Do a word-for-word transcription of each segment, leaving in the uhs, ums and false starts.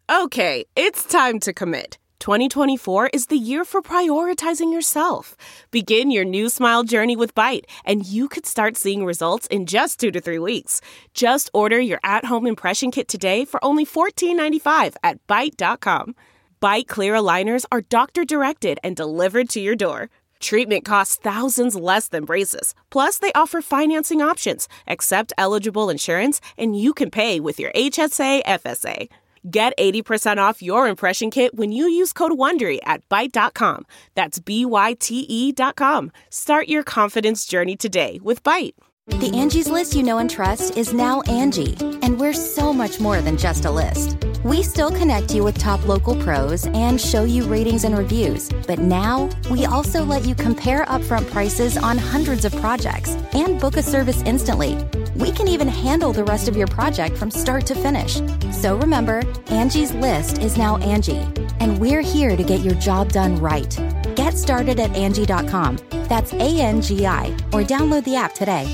Okay, it's time to commit. twenty twenty-four is the year for prioritizing yourself. Begin your new smile journey with Byte, and you could start seeing results in just two to three weeks. Just order your at-home impression kit today for only fourteen ninety-five at byte dot com. Byte clear aligners are doctor-directed and delivered to your door. Treatment costs thousands less than braces. Plus, they offer financing options, accept eligible insurance, and you can pay with your H S A F S A. Get eighty percent off your impression kit when you use code WONDERY at byte dot com. That's B Y T E dot com. Start your confidence journey today with Byte. The Angie's List you know and trust is now Angie, and we're so much more than just a list. We still connect you with top local pros and show you ratings and reviews, but now we also let you compare upfront prices on hundreds of projects and book a service instantly. We can even handle the rest of your project from start to finish. So remember, Angie's List is now Angie, and we're here to get your job done right. Get started at Angie dot com. That's A N G I, or download the app today.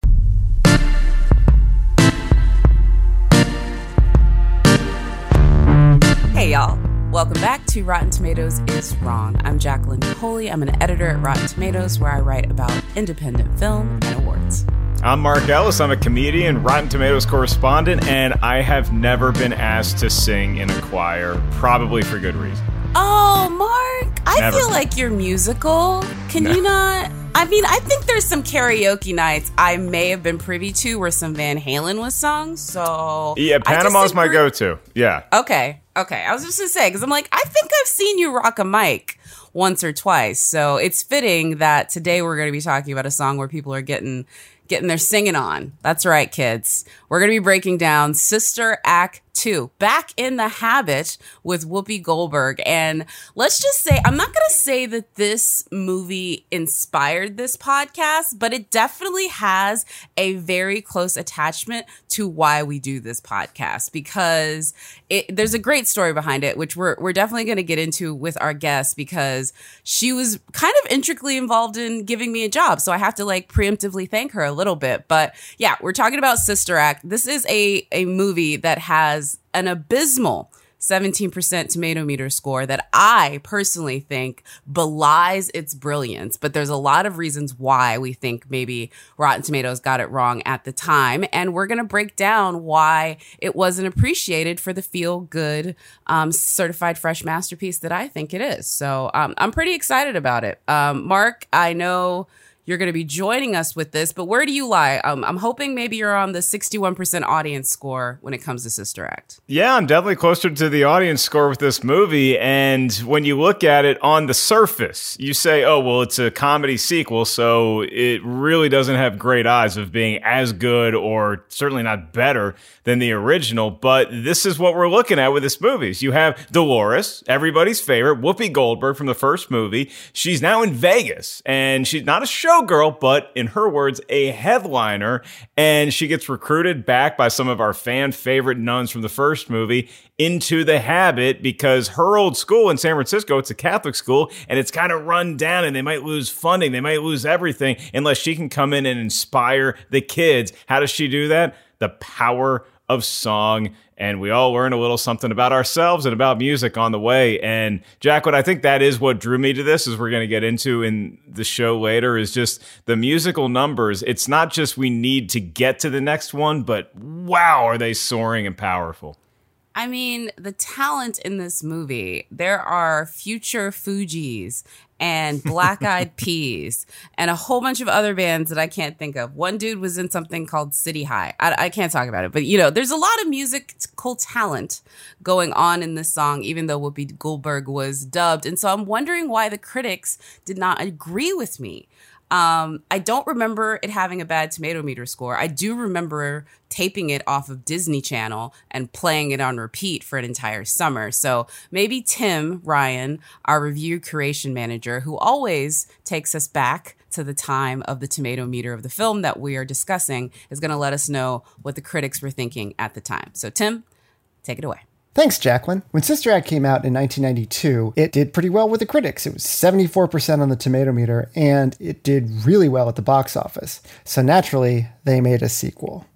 Hey y'all, welcome back to Rotten Tomatoes is Wrong. I'm Jacqueline Coley. I'm an editor at Rotten Tomatoes where I write about independent film and awards. I'm Mark Ellis. I'm a comedian, Rotten Tomatoes correspondent, and I have never been asked to sing in a choir, probably for good reason. Oh, Mark, I Never. feel like you're musical. Can No. you not? I mean, I think there's some karaoke nights I may have been privy to where some Van Halen was sung, so... Yeah, I just Panama's think my we're- go-to. Yeah. Okay, okay. I was just going to say, because I'm like, I think I've seen you rock a mic once or twice, so it's fitting that today we're going to be talking about a song where people are getting... getting their singing on. That's right, kids. We're going to be breaking down Sister Act two, Back in the Habit with Whoopi Goldberg. And let's just say, I'm not going to say that this movie inspired this podcast, but it definitely has a very close attachment to why we do this podcast, because it, there's a great story behind it, which we're, we're definitely going to get into with our guest, because she was kind of intricately involved in giving me a job. So I have to like preemptively thank her a little bit. But yeah, we're talking about Sister Act. This is a, a movie that has an abysmal seventeen percent tomato meter score that I personally think belies its brilliance. But there's a lot of reasons why we think maybe Rotten Tomatoes got it wrong at the time. And we're going to break down why it wasn't appreciated for the feel-good um, certified fresh masterpiece that I think it is. So um, I'm pretty excited about it. Um, Mark, I know you're going to be joining us with this, but where do you lie? Um, I'm hoping maybe you're on the sixty-one percent audience score when it comes to Sister Act. Yeah, I'm definitely closer to the audience score with this movie. And when you look at it on the surface, you say, oh, well, it's a comedy sequel, so it really doesn't have great odds of being as good or certainly not better than the original. But this is what we're looking at with this movie. You have Dolores, everybody's favorite, Whoopi Goldberg from the first movie. She's now in Vegas, and she's not a showgirl, but in her words, a headliner. And she gets recruited back by some of our fan favorite nuns from the first movie into the Habit, because her old school in San Francisco, it's a Catholic school, and it's kind of run down, and they might lose funding. They might lose everything unless she can come in and inspire the kids. How does she do that? The power of song. And we all learn a little something about ourselves and about music on the way. And Jacqueline, I think that is what drew me to this, as we're going to get into in the show later, is just the musical numbers. It's not just we need to get to the next one, but wow, are they soaring and powerful. I mean, the talent in this movie, there are future Fugees and Black Eyed Peas and a whole bunch of other bands that I can't think of. One dude was in something called City High. I, I can't talk about it, but you know, there's a lot of musical talent going on in this song, even though Whoopi Goldberg was dubbed. And so I'm wondering why the critics did not agree with me. Um, I don't remember it having a bad tomato meter score. I do remember taping it off of Disney Channel and playing it on repeat for an entire summer. So maybe Tim Ryan, our review curation manager, who always takes us back to the time of the tomato meter of the film that we are discussing, is going to let us know what the critics were thinking at the time. So Tim, take it away. Thanks, Jacqueline. When Sister Act came out in nineteen ninety-two, it did pretty well with the critics. It was seventy-four percent on the tomato meter, and it did really well at the box office. So naturally, they made a sequel.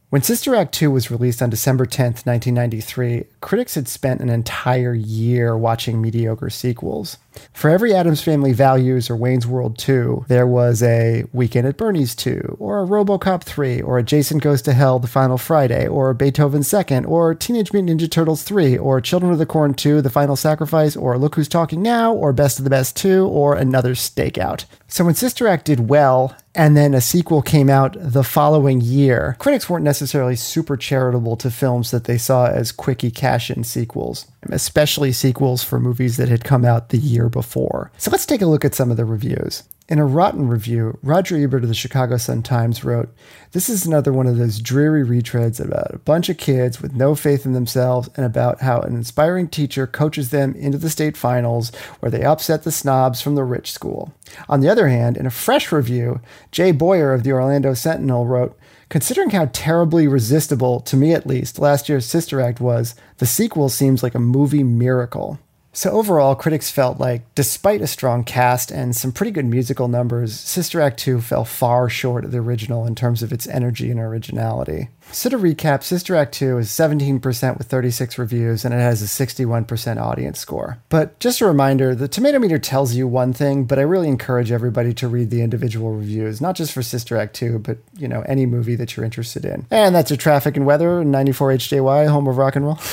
When Sister Act two was released on December tenth, nineteen ninety-three, critics had spent an entire year watching mediocre sequels. For every Addams Family Values or Wayne's World two, there was a Weekend at Bernie's two, or a RoboCop three, or a Jason Goes to Hell The Final Friday, or a Beethoven Second, or Teenage Mutant Ninja Turtles three, or Children of the Corn two, The Final Sacrifice, or Look Who's Talking Now, or Best of the Best two, or Another Stakeout. So when Sister Act did well, and then a sequel came out the following year, critics weren't necessarily super charitable to films that they saw as quickie cash-in sequels, especially sequels for movies that had come out the year before. So let's take a look at some of the reviews. In a rotten review, Roger Ebert of the Chicago Sun-Times wrote, "This is another one of those dreary retreads about a bunch of kids with no faith in themselves and about how an inspiring teacher coaches them into the state finals where they upset the snobs from the rich school." On the other hand, in a fresh review, Jay Boyer of the Orlando Sentinel wrote, "Considering how terribly resistible, to me at least, last year's Sister Act was, the sequel seems like a movie miracle." So overall, critics felt like, despite a strong cast and some pretty good musical numbers, Sister Act two fell far short of the original in terms of its energy and originality. So to recap, Sister Act two is seventeen percent with thirty-six reviews, and it has a sixty-one percent audience score. But just a reminder, the Tomato Meter tells you one thing, but I really encourage everybody to read the individual reviews, not just for Sister Act two, but, you know, any movie that you're interested in. And that's your traffic and weather, ninety-four H J Y, home of rock and roll.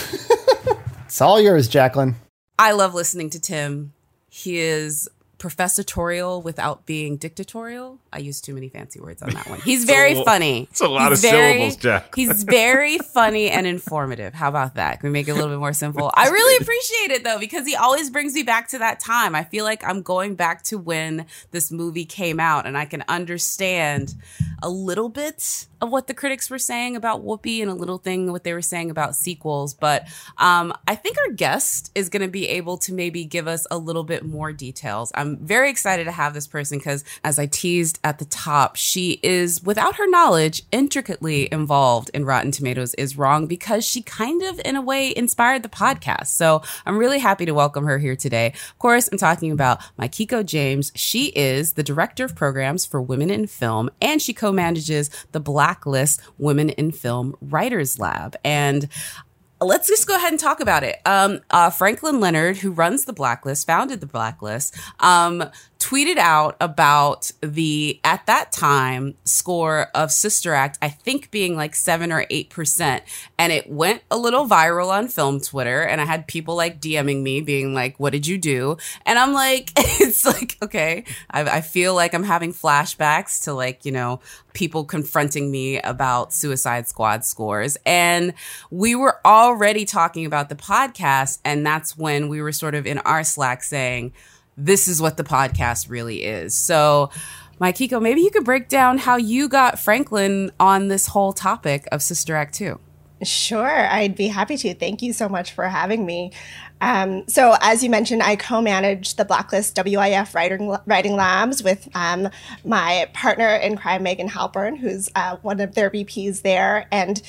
It's all yours, Jacqueline. I love listening to Tim. He is professorial without being dictatorial. I use too many fancy words on that one. He's very a, funny. It's a lot he's of very, syllables, Jack. He's very funny and informative. How about that? Can we make it a little bit more simple? I really appreciate it, though, because he always brings me back to that time. I feel like I'm going back to when this movie came out, and I can understand a little bit of what the critics were saying about Whoopi and a little thing what they were saying about sequels. But um, I think our guest is going to be able to maybe give us a little bit more details. I'm very excited to have this person because, as I teased at the top, she is, without her knowledge, intricately involved in Rotten Tomatoes Is Wrong because she kind of, in a way, inspired the podcast. So I'm really happy to welcome her here today. Of course, I'm talking about Maikiko James. She is the Director of Programs for Women in Film, and she co-manages the Blacklist Women in Film Writers Lab. And let's just go ahead and talk about it. Um, uh, Franklin Leonard, who runs the Blacklist, founded the Blacklist, um, tweeted out about the, at that time, score of Sister Act, I think being like seven or eight percent. And it went a little viral on film Twitter. And I had people like DMing me being like, what did you do? And I'm like, it's like, okay, I, I feel like I'm having flashbacks to like, you know, people confronting me about Suicide Squad scores. And we were already talking about the podcast. And that's when we were sort of in our Slack saying, this is what the podcast really is. So, Maikiko, maybe you could break down how you got Franklin on this whole topic of Sister Act two. Sure, I'd be happy to. Thank you so much for having me. Um, so as you mentioned, I co-manage the Blacklist W I F writing, writing labs with um, my partner in crime, Megan Halpern, who's uh, one of their V Ps there. And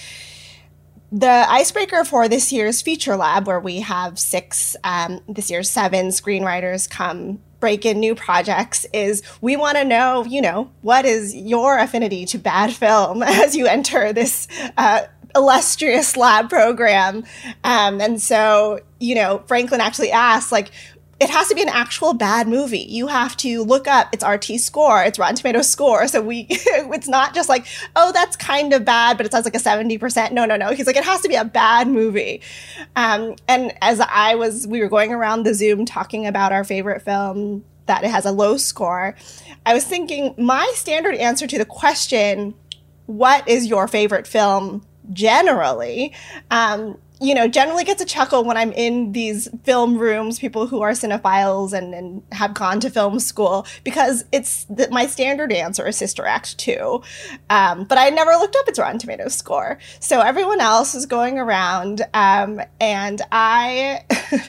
the icebreaker for this year's feature lab, where we have six, um, this year's seven screenwriters come break in new projects, is we want to know, you know, what is your affinity to bad film as you enter this uh, illustrious lab program. Um, and so, you know, Franklin actually asked, like, it has to be an actual bad movie. You have to look up its R T score, its Rotten Tomatoes score. So we, it's not just like, oh, that's kind of bad, but it has like a seventy percent. No, no, no. He's like, it has to be a bad movie. Um, and as I was, we were going around the Zoom talking about our favorite film that it has a low score, I was thinking my standard answer to the question, what is your favorite film generally, um, you know, generally gets a chuckle when I'm in these film rooms, people who are cinephiles and, and have gone to film school, because it's the, my standard answer is Sister Act two. Um, but I never looked up its Rotten Tomatoes score. So everyone else is going around, um, and I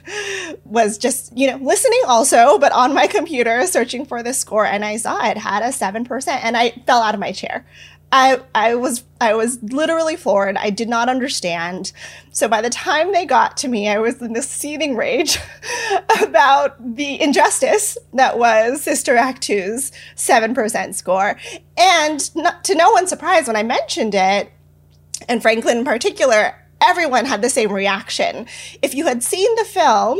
was just, you know, listening also, but on my computer searching for the score, and I saw it had a seven percent, and I fell out of my chair. I, I was I was literally floored. I did not understand. So by the time they got to me, I was in this seething rage about the injustice that was Sister Act two's seven percent score. And not, to no one's surprise, when I mentioned it, and Franklin in particular, everyone had the same reaction. If you had seen the film,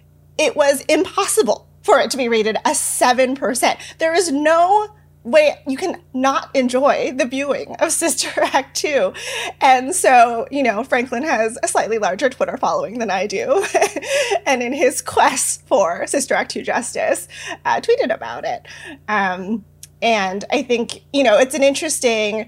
it was impossible for it to be rated a seven percent. There is no way you can not enjoy the viewing of Sister Act two. And so, you know, Franklin has a slightly larger Twitter following than I do. And in his quest for Sister Act two justice, uh, tweeted about it. Um, and I think, you know, it's an interesting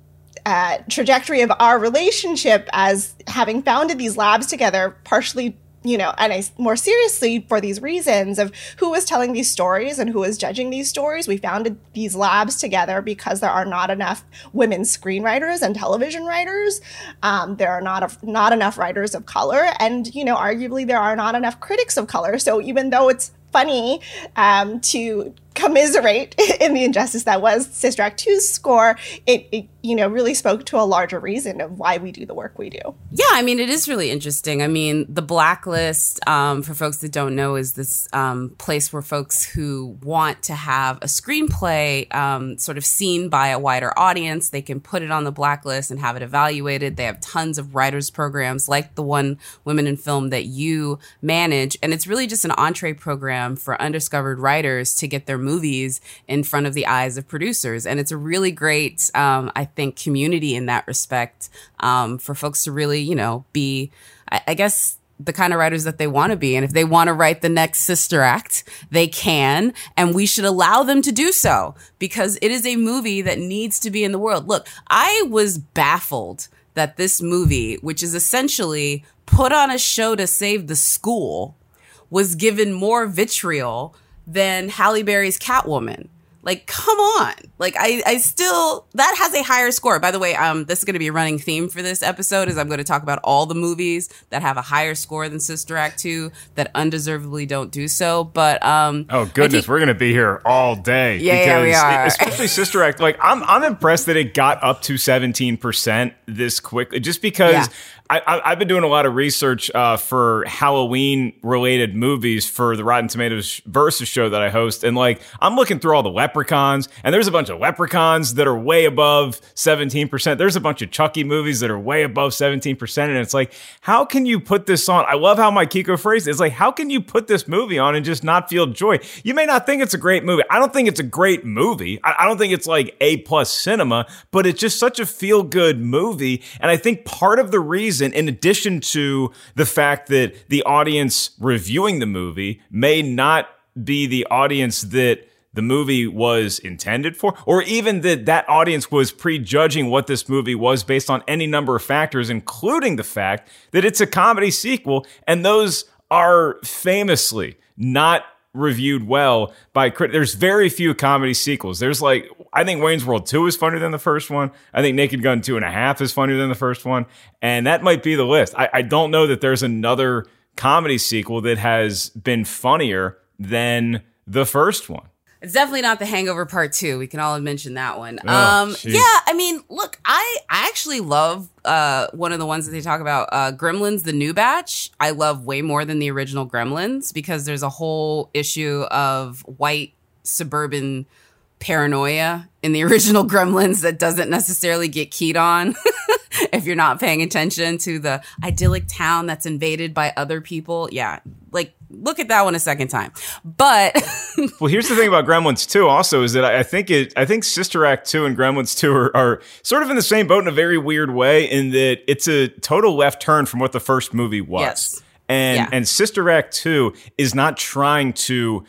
uh, trajectory of our relationship as having founded these labs together, partially, you know, and I, more seriously for these reasons of who was telling these stories and who was judging these stories. We founded these labs together because there are not enough women screenwriters and television writers. Um, there are not a, not enough writers of color. And, you know, arguably there are not enough critics of color. So even though it's funny um, to commiserate in the injustice that was Sister Act two's score, it, it, you know, really spoke to a larger reason of why we do the work we do. Yeah, I mean, it is really interesting. I mean, the Blacklist, um, for folks that don't know, is this um, place where folks who want to have a screenplay um, sort of seen by a wider audience, they can put it on the Blacklist and have it evaluated. They have tons of writers programs like the one Women in Film that you manage. And it's really just an entree program for undiscovered writers to get their movies in front of the eyes of producers. And it's a really great, um, I think, community in that respect, um, for folks to really, you know, be, I, I guess, the kind of writers that they want to be. And if they want to write the next Sister Act, they can, and we should allow them to do so because it is a movie that needs to be in the world. Look, I was baffled that this movie, which is essentially put on a show to save the school, was given more vitriol than Halle Berry's Catwoman. Like, come on. Like, I, I still, that has a higher score. By the way, um, this is going to be a running theme for this episode is I'm going to talk about all the movies that have a higher score than Sister Act two that undeservedly don't do so. But, um, oh goodness, think, we're going to be here all day. Yeah, yeah, we are. It, especially Sister Act. Like, I'm, I'm impressed that it got up to seventeen percent this quickly, just because yeah. I, I, I've been doing a lot of research uh, for Halloween-related movies for the Rotten Tomatoes Versus show that I host, and like I'm looking through all the leprechauns, and there's a bunch of leprechauns that are way above seventeen percent. There's a bunch of Chucky movies that are way above seventeen percent, and it's like, how can you put this on? I love how my Kiko phrased it. It's like, how can you put this movie on and just not feel joy? You may not think it's a great movie. I don't think it's a great movie. I, I don't think it's like A-plus cinema, but it's just such a feel-good movie, and I think part of the reason, in addition to the fact that the audience reviewing the movie may not be the audience that the movie was intended for, or even that that audience was prejudging what this movie was based on any number of factors, including the fact that it's a comedy sequel, and those are famously not reviewed well by critics. There's very few comedy sequels. There's like, I think Wayne's World two is funnier than the first one. I think Naked Gun two and a half is funnier than the first one. And that might be the list. I, I don't know that there's another comedy sequel that has been funnier than the first one. It's definitely not The Hangover Part Two. We can all mention that one. Oh, um, yeah, I mean, look, I, I actually love uh, one of the ones that they talk about, uh, Gremlins, the new batch. I love way more than the original Gremlins because there's a whole issue of white suburban paranoia in the original Gremlins that doesn't necessarily get keyed on if you're not paying attention to the idyllic town that's invaded by other people. Yeah, like, look at that one a second time. But well, here's the thing about Gremlins two also is that I think it I think Sister Act two and Gremlins two are, are sort of in the same boat in a very weird way, in that it's a total left turn from what the first movie was. Yes. And yeah. and Sister Act two is not trying to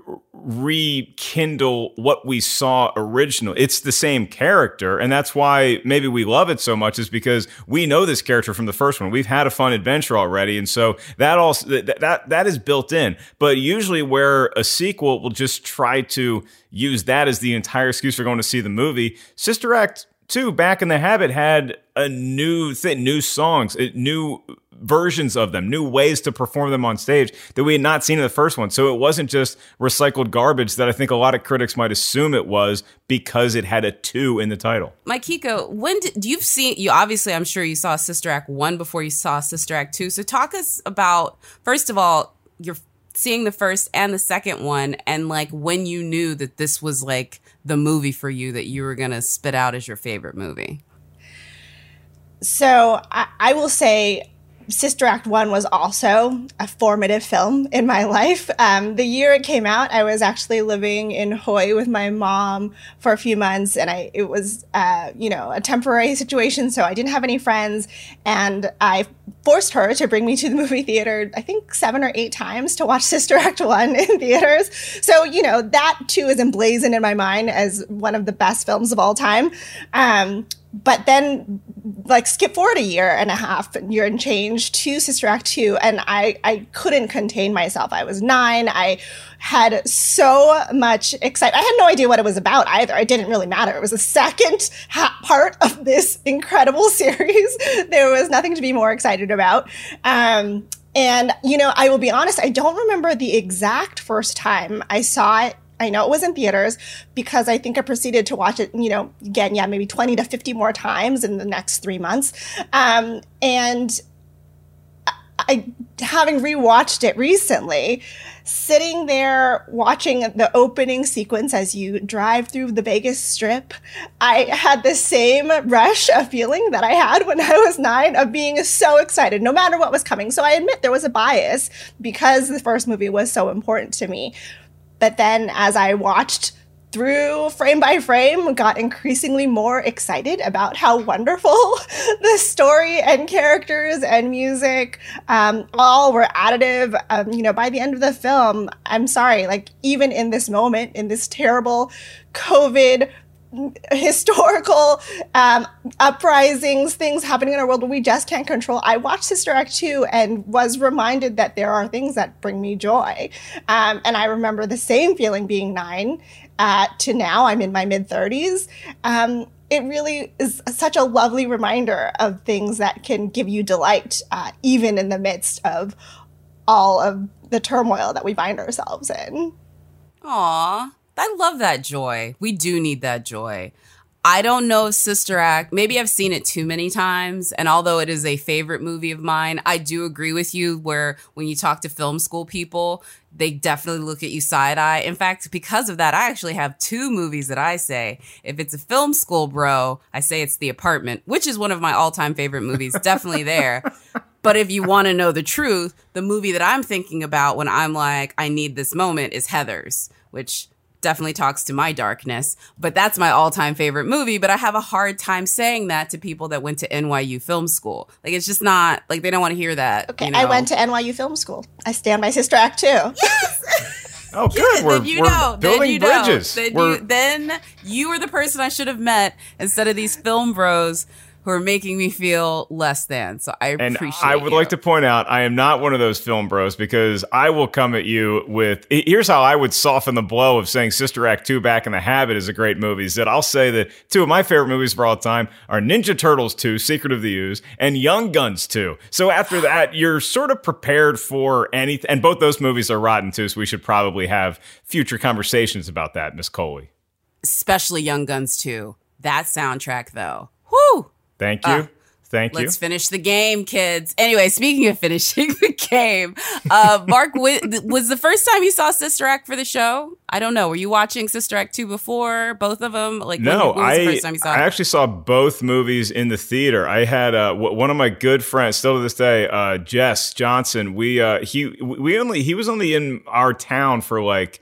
rekindle what we saw originally. It's the same character, and that's why maybe we love it so much, is because we know this character from the first one. We've had a fun adventure already, and so that also that that, that is built in. But usually where a sequel will just try to use that as the entire excuse for going to see the movie, Sister Act two, Back in the Habit, had a new thing, new songs, new versions of them, new ways to perform them on stage that we had not seen in the first one. So it wasn't just recycled garbage that I think a lot of critics might assume it was because it had a two in the title. Mike Kiko, when did you've seen, you obviously, I'm sure you saw Sister Act one before you saw Sister Act two. So talk us about, first of all, you're seeing the first and the second one, and like when you knew that this was like the movie for you that you were going to spit out as your favorite movie. so I, I will say Sister Act one was also a formative film in my life. Um, the year it came out, I was actually living in Hawaii with my mom for a few months, and I it was uh, you know a temporary situation, so I didn't have any friends, and I forced her to bring me to the movie theater, I think seven or eight times to watch Sister Act one in theaters. So, you know, that too is emblazoned in my mind as one of the best films of all time. Um, But then, like, skip forward a year and a half, year and change to Sister Act two, and I, I couldn't contain myself. I was nine. I had so much excitement. I had no idea what it was about either. It didn't really matter. It was the second ha- part of this incredible series. There was nothing to be more excited about. Um, and, you know, I will be honest, I don't remember the exact first time I saw it. I know it was in theaters because I think I proceeded to watch it, you know, again, yeah, maybe twenty to fifty more times in the next three months. Um, and I, having rewatched it recently, sitting there watching the opening sequence as you drive through the Vegas Strip, I had the same rush of feeling that I had when I was nine of being so excited, no matter what was coming. So I admit there was a bias because the first movie was so important to me. But then as I watched through frame by frame, got increasingly more excited about how wonderful the story and characters and music um, all were additive. Um, you know, by the end of the film, I'm sorry, like even in this moment, in this terrible COVID historical um, uprisings, things happening in our world where we just can't control. I watched Sister Act two and was reminded that there are things that bring me joy. Um, and I remember the same feeling being nine uh, to now. I'm in my mid thirties. Um, it really is such a lovely reminder of things that can give you delight, uh, even in the midst of all of the turmoil that we find ourselves in. Aw. I love that joy. We do need that joy. I don't know if Sister Act, maybe I've seen it too many times. And although it is a favorite movie of mine, I do agree with you where when you talk to film school people, they definitely look at you side eye. In fact, because of that, I actually have two movies that I say, if it's a film school bro, I say it's The Apartment, which is one of my all time favorite movies. Definitely there. But if you want to know the truth, the movie that I'm thinking about when I'm like, I need this moment is Heathers, which definitely talks to my darkness, but that's my all-time favorite movie. But I have a hard time saying that to people that went to N Y U film school. Like, it's just not, like, they don't want to hear that. Okay, you know? I went to N Y U film school. I stand by Sister Act two. Yes! Oh, good. Yeah, we're then you we're know. building then you bridges. Know. Then, we're... you, then you were the person I should have met instead of these film bros who are making me feel less than. So I and appreciate I would you. like to point out, I am not one of those film bros because I will come at you with, here's how I would soften the blow of saying Sister Act two Back in the Habit is a great movie, is that I'll say that two of my favorite movies for all time are Ninja Turtles two, Secret of the Ooze, and Young Guns two. So after that, you're sort of prepared for anything. And both those movies are rotten too, so we should probably have future conversations about that, Miss Coley. Especially Young Guns two. That soundtrack, though. Whoo! Thank you. Uh, Thank you. Let's finish the game, kids. Anyway, speaking of finishing the game, uh, Mark, was the first time you saw Sister Act for the show? I don't know. Were you watching Sister Act two before, both of them? Like, no, when, when was I, the first time you saw I it? actually saw both movies in the theater. I had uh, w- one of my good friends, still to this day, uh, Jess Johnson. We uh, he we only he was only in our town for like.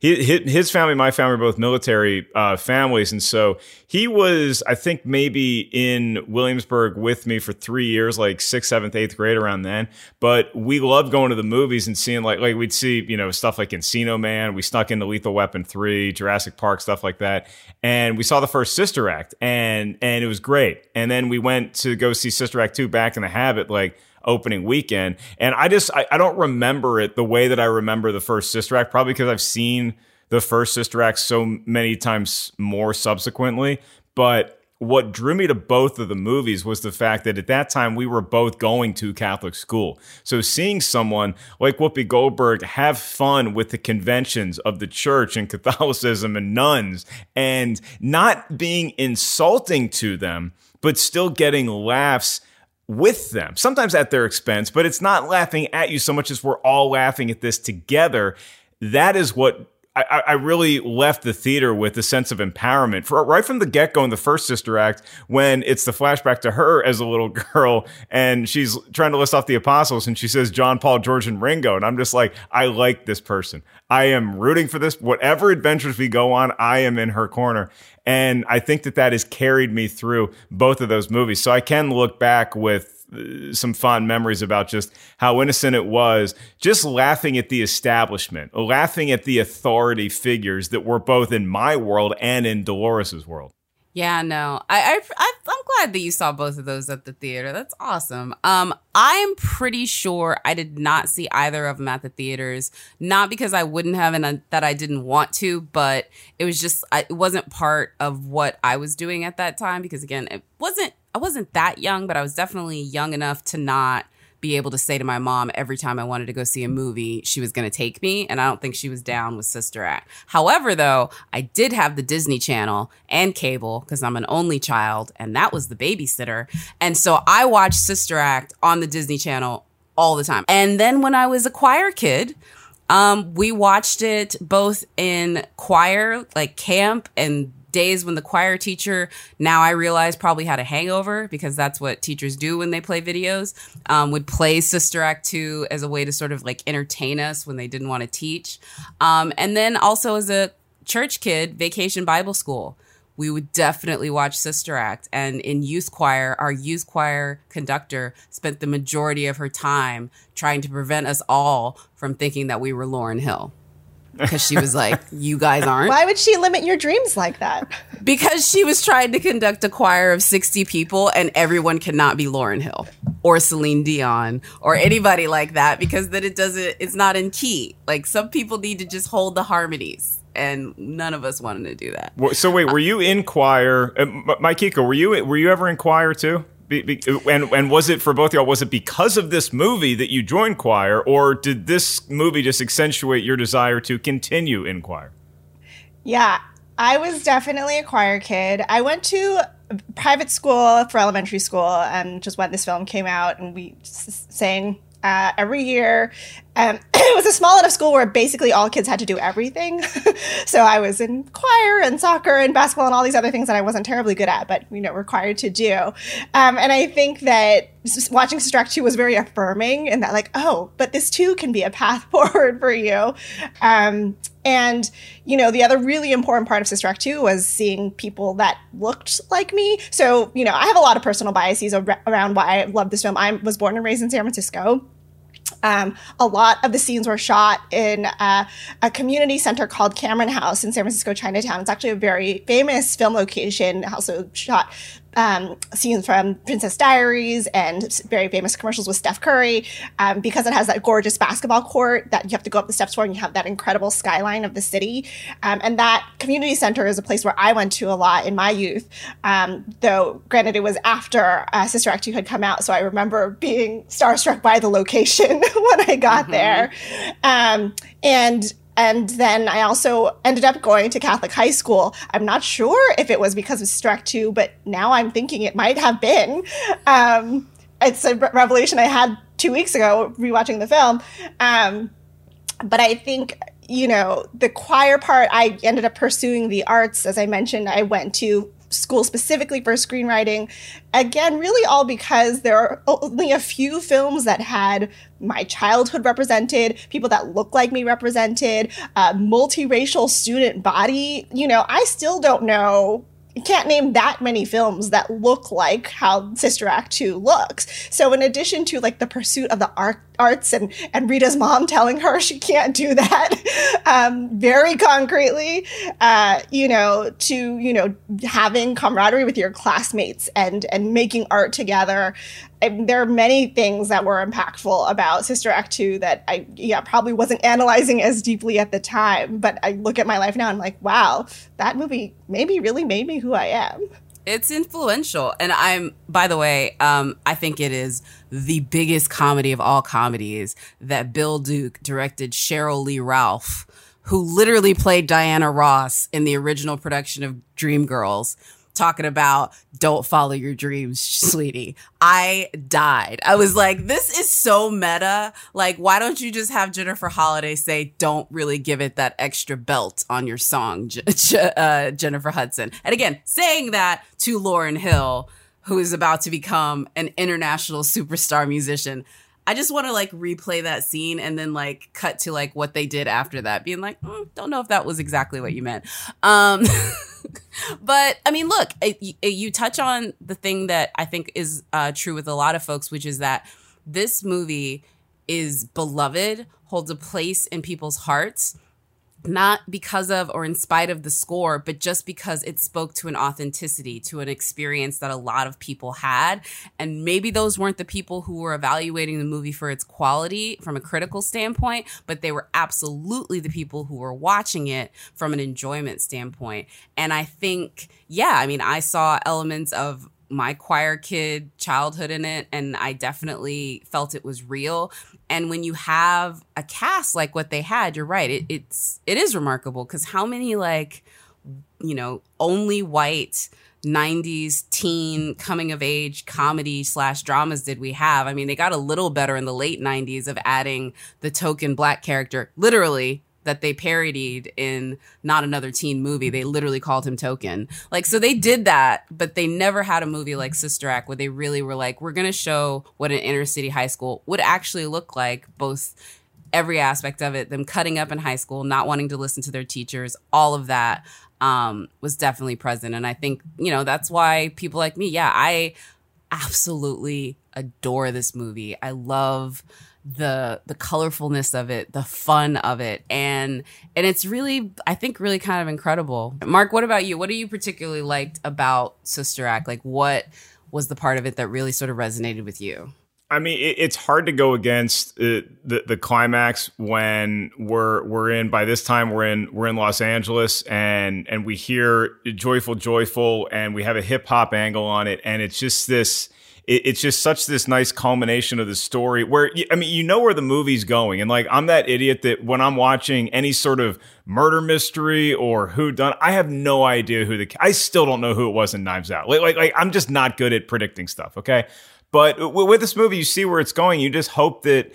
His family, my family, are both military uh, families. And so he was, I think, maybe in Williamsburg with me for three years, like sixth, seventh, eighth grade around then. But we loved going to the movies and seeing like, like we'd see, you know, stuff like Encino Man. We snuck into Lethal Weapon three, Jurassic Park, stuff like that. And we saw the first Sister Act and, and it was great. And then we went to go see Sister Act two Back in the Habit, like, opening weekend. And I just, I, I don't remember it the way that I remember the first Sister Act, probably because I've seen the first Sister Act so many times more subsequently. But what drew me to both of the movies was the fact that at that time we were both going to Catholic school. So seeing someone like Whoopi Goldberg have fun with the conventions of the church and Catholicism and nuns and not being insulting to them, but still getting laughs with them, sometimes at their expense, but it's not laughing at you so much as we're all laughing at this together. That is what I, I really left the theater with a sense of empowerment for right from the get-go in the first Sister Act, when it's the flashback to her as a little girl and she's trying to list off the apostles and she says John, Paul, George, and Ringo. And I'm just like, I like this person. I am rooting for this. Whatever adventures we go on, I am in her corner. And I think that that has carried me through both of those movies. So I can look back with some fond memories about just how innocent it was, just laughing at the establishment, laughing at the authority figures that were both in my world and in Dolores's world. Yeah, no, I, I, I, I'm glad that you saw both of those at the theater. That's awesome. Um, I'm pretty sure I did not see either of them at the theaters, not because I wouldn't have and uh, that I didn't want to, but it was just, I, it wasn't part of what I was doing at that time. Because again, it wasn't, I wasn't that young, but I was definitely young enough to not be able to say to my mom every time I wanted to go see a movie, she was going to take me. And I don't think she was down with Sister Act. However, though, I did have the Disney Channel and cable because I'm an only child, and that was the babysitter. And so I watched Sister Act on the Disney Channel all the time. And then when I was a choir kid, um, we watched it both in choir, like camp, and days when the choir teacher, now I realize, probably had a hangover, because that's what teachers do when they play videos, um, would play Sister Act two as a way to sort of like entertain us when they didn't want to teach. Um, and then also as a church kid, Vacation Bible School, we would definitely watch Sister Act. And in youth choir, our youth choir conductor spent the majority of her time trying to prevent us all from thinking that we were Lauryn Hill. Because she was like, you guys aren't. Why would she limit your dreams like that? Because she was trying to conduct a choir of sixty people and everyone cannot be Lauryn Hill or Celine Dion or anybody like that, because then it doesn't, it's not in key. Like, some people need to just hold the harmonies, and none of us wanted to do that. So wait, were you in choir? Uh, Maikiko, were you, were you ever in choir too? Be, be, and and was it for both of y'all, was it because of this movie that you joined choir, or did this movie just accentuate your desire to continue in choir? Yeah, I was definitely a choir kid. I went to private school for elementary school, um, just when this film came out, and we s- sang uh, every year. Um, it was a small enough school where basically all kids had to do everything. So I was in choir and soccer and basketball and all these other things that I wasn't terribly good at, but, you know, required to do. Um, and I think that watching Sister Act two was very affirming in that, like, oh, but this too can be a path forward for you. Um, and, you know, the other really important part of Sister Act two was seeing people that looked like me. So, you know, I have a lot of personal biases ar- around why I love this film. I was born and raised in San Francisco. Um, a lot of the scenes were shot in uh, a community center called Cameron House in San Francisco, Chinatown. It's actually a very famous film location. It also shot um, scenes from Princess Diaries and very famous commercials with Steph Curry, um, because it has that gorgeous basketball court that you have to go up the steps for, and you have that incredible skyline of the city. Um, and that community center is a place where I went to a lot in my youth, um, though granted it was after uh, Sister Act two had come out, so I remember being starstruck by the location when I got mm-hmm. there. Um, and And then I also ended up going to Catholic high school. I'm not sure if it was because of Sister Act two, but now I'm thinking it might have been. Um, it's a revelation I had two weeks ago rewatching the film. Um, but I think, you know, the choir part, I ended up pursuing the arts. As I mentioned, I went to school specifically for screenwriting. Again, really all because there are only a few films that had my childhood represented, people that look like me represented, a multiracial student body. You know, I still don't know, you can't name that many films that look like how Sister Act two looks. So in addition to like the pursuit of the art, arts and, and Rita's mom telling her she can't do that um, very concretely, uh, you know, to, you know, having camaraderie with your classmates and, and making art together. And there are many things that were impactful about Sister Act two that I yeah probably wasn't analyzing as deeply at the time. But I look at my life now and I'm like, wow, that movie maybe really made me who I am. It's influential. And I'm, by the way, um, I think it is the biggest comedy of all comedies that Bill Duke directed Cheryl Lee Ralph, who literally played Diana Ross in the original production of Dreamgirls. talking about don't follow your dreams, sweetie. I died. I was like, this is so meta. Like, why don't you just have Jennifer Holliday say, don't really give it that extra belt on your song, J- J- uh, Jennifer Hudson. And again, saying that to Lauryn Hill, who is about to become an international superstar musician. I just want to like replay that scene and then like cut to like what they did after that, being like, mm, don't know if that was exactly what you meant. Um, but I mean, look, it, it, you touch on the thing that I think is uh, true with a lot of folks, which is that this movie is beloved, holds a place in people's hearts, not because of or in spite of the score, but just because it spoke to an authenticity, to an experience that a lot of people had. And maybe those weren't the people who were evaluating the movie for its quality from a critical standpoint, but they were absolutely the people who were watching it from an enjoyment standpoint. And I think, yeah, I mean, I saw elements of my choir kid childhood in it, and I definitely felt it was real. And when you have a cast like what they had, you're right. It, it's it is remarkable because how many like, you know, only white nineties teen coming of age comedy slash dramas did we have? I mean, they got a little better in the late nineties of adding the token black character, literally, that they parodied in Not Another Teen Movie. They literally called him Token. Like, so they did that, but they never had a movie like Sister Act where they really were like, we're going to show what an inner city high school would actually look like, both every aspect of it, them cutting up in high school, not wanting to listen to their teachers, all of that um, was definitely present. And I think, you know, that's why people like me, yeah, I absolutely adore this movie. I love the the colorfulness of it, the fun of it, and and it's really, I think, really kind of incredible. Mark, what about you? What do you particularly liked about Sister Act? Like, what was the part of it that really sort of resonated with you? I mean, it, it's hard to go against uh, the the climax when we're we're in. By this time, we're in we're in Los Angeles, and and we hear "Joyful, Joyful," and we have a hip hop angle on it, and it's just this. It's just such this nice culmination of the story where, I mean, you know where the movie's going. And like, I'm that idiot that when I'm watching any sort of murder mystery or whodunit, I have no idea who the, I still don't know who it was in Knives Out. Like, like, like I'm just not good at predicting stuff. Okay. But with this movie, you see where it's going. You just hope that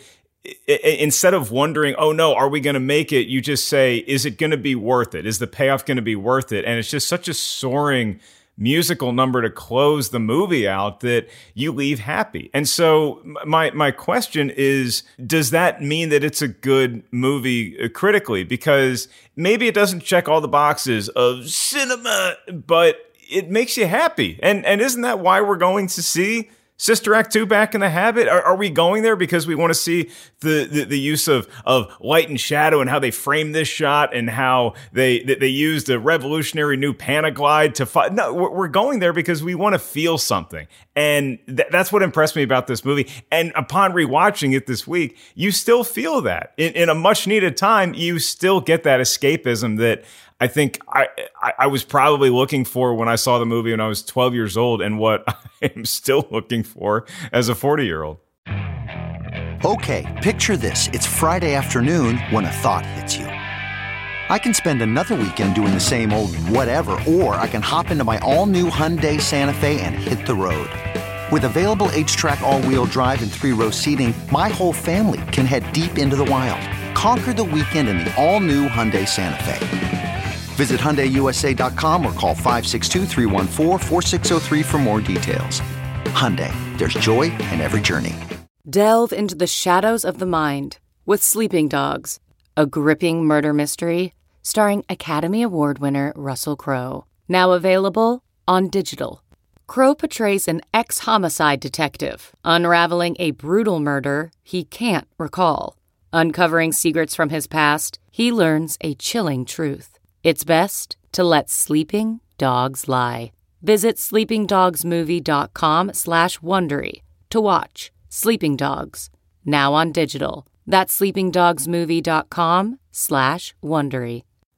instead of wondering, oh no, are we going to make it? You just say, is it going to be worth it? Is the payoff going to be worth it? And it's just such a soaring musical number to close the movie out that you leave happy. And so my my question is, does that mean that it's a good movie critically? Because maybe it doesn't check all the boxes of cinema, but it makes you happy. And and isn't that why we're going to see Sister Act two, Back in the Habit? Are, are we going there because we want to see the, the, the use of, of light and shadow and how they frame this shot and how they they used a revolutionary new Panaglide to fight? No, we're going there because we want to feel something. And th- that's what impressed me about this movie. And upon rewatching it this week, you still feel that. In, in a much needed time, you still get that escapism that I think I, I I was probably looking for when I saw the movie when I was twelve years old, and what I am still looking for as a forty-year-old. Okay, picture this. It's Friday afternoon when a thought hits you. I can spend another weekend doing the same old whatever, or I can hop into my all-new Hyundai Santa Fe and hit the road. With available H-Track all-wheel drive and three-row seating, my whole family can head deep into the wild. Conquer the weekend in the all-new Hyundai Santa Fe. Visit Hyundai U S A dot com or call five six two, three one four, four six zero three for more details. Hyundai, there's joy in every journey. Delve into the shadows of the mind with Sleeping Dogs, a gripping murder mystery starring Academy Award winner Russell Crowe. Now available on digital. Crowe portrays an ex-homicide detective unraveling a brutal murder he can't recall. Uncovering secrets from his past, he learns a chilling truth. It's best to let sleeping dogs lie. Visit sleepingdogsmovie.com slash Wondery to watch Sleeping Dogs, now on digital. That's sleepingdogsmovie.com slash Wondery.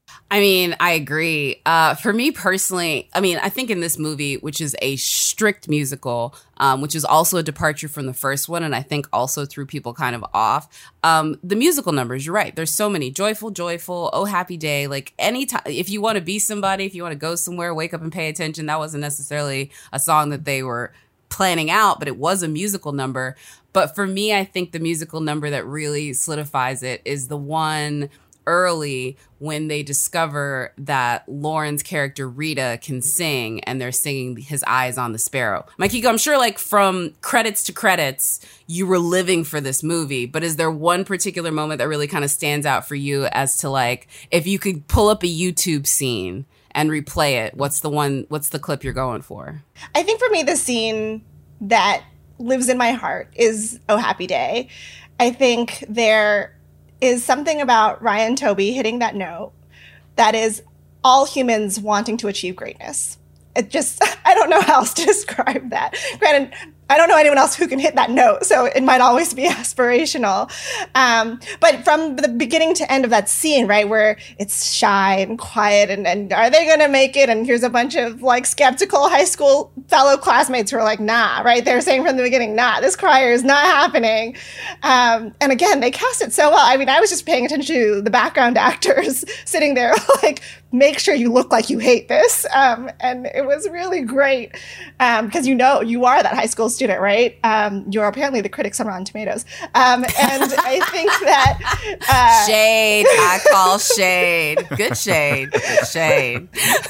I mean, I agree. Uh, for me personally, I mean, I think in this movie, which is a strict musical, um, which is also a departure from the first one, and I think also threw people kind of off, um, the musical numbers, you're right. There's so many. Joyful, Joyful, Oh Happy Day. Like any time, if you want to be somebody, if you want to go somewhere, wake up and pay attention, that wasn't necessarily a song that they were planning out, but it was a musical number. But for me, I think the musical number that really solidifies it is the one early when they discover that Lauren's character Rita can sing, and they're singing His Eyes on the Sparrow. Makiko, I'm sure like from credits to credits, you were living for this movie, but is there one particular moment that really kind of stands out for you as to like, if you could pull up a YouTube scene and replay it, what's the one, what's the clip you're going for? I think for me, the scene that lives in my heart is Oh Happy Day. I think there is something about Ryan Toby hitting that note that is all humans wanting to achieve greatness. It just, I don't know how else to describe that. Granted, I don't know anyone else who can hit that note, so it might always be aspirational. Um, but from the beginning to end of that scene, right, where it's shy and quiet, and, and are they going to make it? And here's a bunch of like skeptical high school fellow classmates who are like, nah, right? They're saying from the beginning, nah, this choir is not happening. Um, and again, they cast it so well. I mean, I was just paying attention to the background actors sitting there like, make sure you look like you hate this. Um, and it was really great because um, you know, you are that high school student, right? Um, you're apparently the critics on Rotten Tomatoes. Um, and I think that... Uh, shade, I call shade. Good shade, good shade.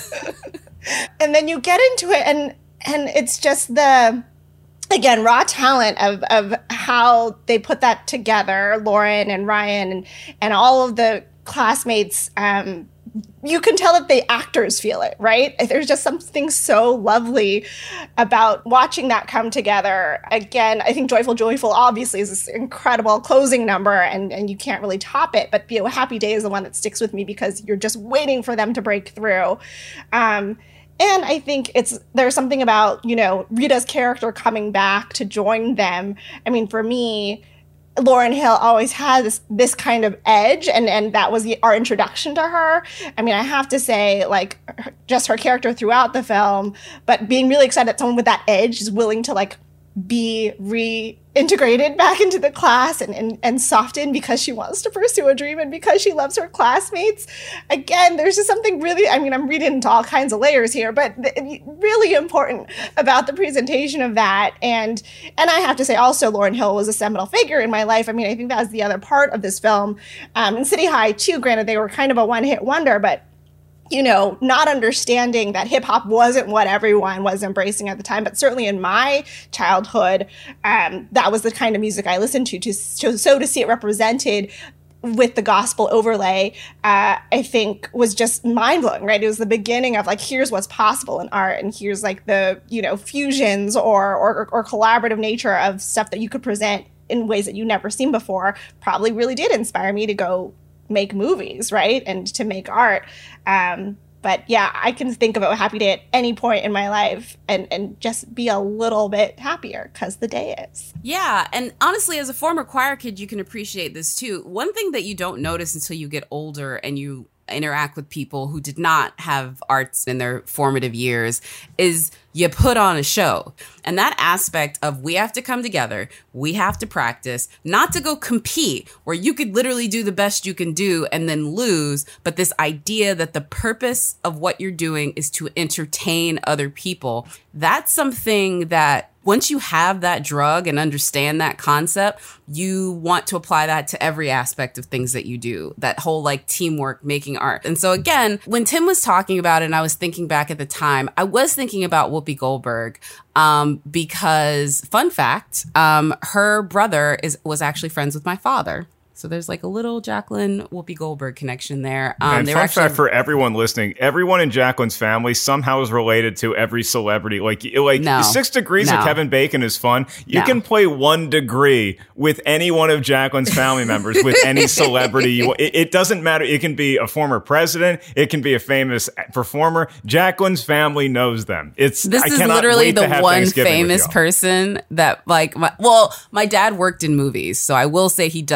And then you get into it and and it's just the... Again, raw talent of, of how they put that together, Lauren and Ryan and, and all of the classmates. Um, you can tell that the actors feel it, right? There's just something so lovely about watching that come together. Again, I think Joyful, Joyful obviously is this incredible closing number, and, and you can't really top it. But you know, Happy Day is the one that sticks with me because you're just waiting for them to break through. Um, And I think it's there's something about, you know, Rita's character coming back to join them. I mean, for me, Lauryn Hill always had this, this kind of edge, and, and that was the, our introduction to her. I mean, I have to say, like, just her character throughout the film, but being really excited that someone with that edge is willing to, like, be reintegrated back into the class and, and, and soften because she wants to pursue a dream and because she loves her classmates. Again, there's just something really, I mean, I'm reading into all kinds of layers here, but th- really important about the presentation of that. And and I have to say also, Lauryn Hill was a seminal figure in my life. I mean, I think that was the other part of this film. Um, and City High, too, granted, they were kind of a one-hit wonder, but you know, not understanding that hip hop wasn't what everyone was embracing at the time, but certainly in my childhood, um, that was the kind of music I listened to. To, to so to see it represented with the gospel overlay, uh, I think was just mind blowing. Right? It was the beginning of like, here's what's possible in art, and here's like the you know fusions or or, or collaborative nature of stuff that you could present in ways that you never seen before. Probably really did inspire me to go make movies, right? And to make art. Um, but yeah, I can think about Happy Day at any point in my life and, and just be a little bit happier because the day is. Yeah. And honestly, as a former choir kid, you can appreciate this too. One thing that you don't notice until you get older and you interact with people who did not have arts in their formative years is you put on a show. And that aspect of we have to come together, we have to practice, not to go compete where you could literally do the best you can do and then lose, but this idea that the purpose of what you're doing is to entertain other people. That's something that once you have that drug and understand that concept, you want to apply that to every aspect of things that you do, that whole like teamwork, making art. And so again, when Tim was talking about it and I was thinking back at the time, I was thinking about Whoopi Goldberg um, because fun fact, um, her brother is was actually friends with my father. So there's like a little Jacqueline Whoopi Goldberg connection there. Um, and fun actually- fact for everyone listening, everyone in Jacqueline's family somehow is related to every celebrity. Like, like no. Six Degrees no. of Kevin Bacon is fun. You no. can play one degree with any one of Jacqueline's family members, with any celebrity. You, it, it doesn't matter. It can be a former president. It can be a famous performer. Jacqueline's family knows them. It's This I is cannot literally wait to the have one Thanksgiving famous with y'all. person that like, my, well, my dad worked in movies, so I will say he does know one.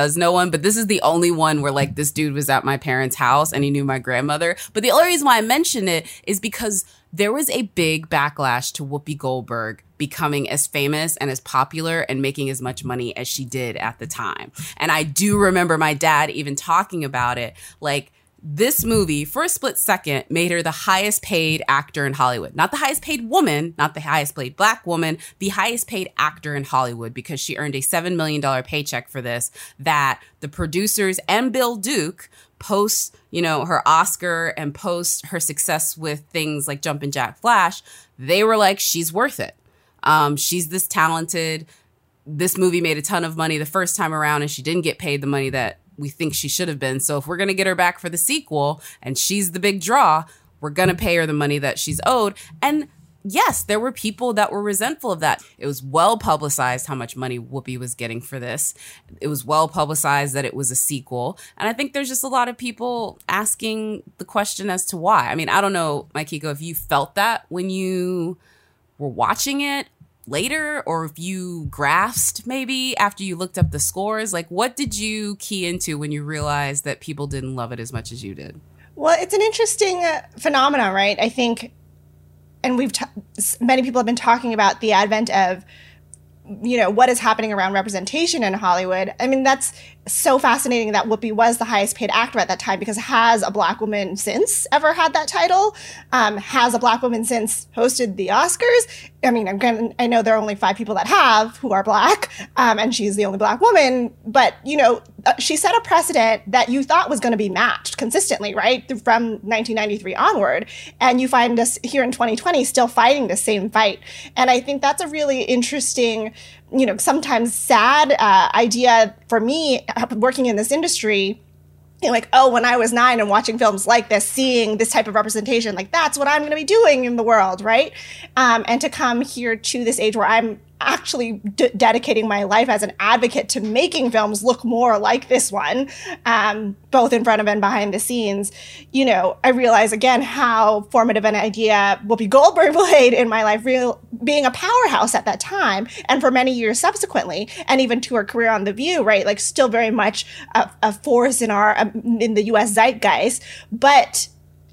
one, but this is the only one where like this dude was at my parents' house and he knew my grandmother. But the only reason why I mention it is because there was a big backlash to Whoopi Goldberg becoming as famous and as popular and making as much money as she did at the time. And I do remember my dad even talking about it, like, this movie, for a split second, made her the highest paid actor in Hollywood. Not the highest paid woman, not the highest paid black woman, the highest paid actor in Hollywood, because she earned a seven million dollars paycheck for this that the producers and Bill Duke, post, you know, her Oscar and post her success with things like Jumpin' Jack Flash, they were like, she's worth it. Um, she's this talented. This movie made a ton of money the first time around and she didn't get paid the money that we think she should have been. So if we're going to get her back for the sequel and she's the big draw, we're going to pay her the money that she's owed. And yes, there were people that were resentful of that. It was well publicized how much money Whoopi was getting for this. It was well publicized that it was a sequel. And I think there's just a lot of people asking the question as to why. I mean, I don't know, Maikiko, if you felt that when you were watching it later, or if you grasped maybe after you looked up the scores. Like, what did you key into when you realized that people didn't love it as much as you did? Well, it's an interesting uh, phenomenon, right? I think, and we've t- many people have been talking about the advent of, you know, what is happening around representation in Hollywood. I mean, that's so fascinating that Whoopi was the highest paid actor at that time, because has a black woman since ever had that title? Um, has a black woman since hosted the Oscars? I mean, again, I know there are only five people that have who are black, um, and she's the only black woman. But, you know, she set a precedent that you thought was going to be matched consistently, right, from nineteen ninety-three onward. And you find us here in twenty twenty still fighting the same fight. And I think that's a really interesting, you know, sometimes sad uh, idea for me working in this industry. You know, like, oh, when I was nine and watching films like this, seeing this type of representation, like, that's what I'm going to be doing in the world, right? Um, and to come here to this age where I'm actually d- dedicating my life as an advocate to making films look more like this one, um, both in front of and behind the scenes, you know, I realize again how formative an idea Whoopi Goldberg played in my life, real being a powerhouse at that time and for many years subsequently, and even to her career on The View, right? Like, still very much a, a force in our um, in the U S zeitgeist, but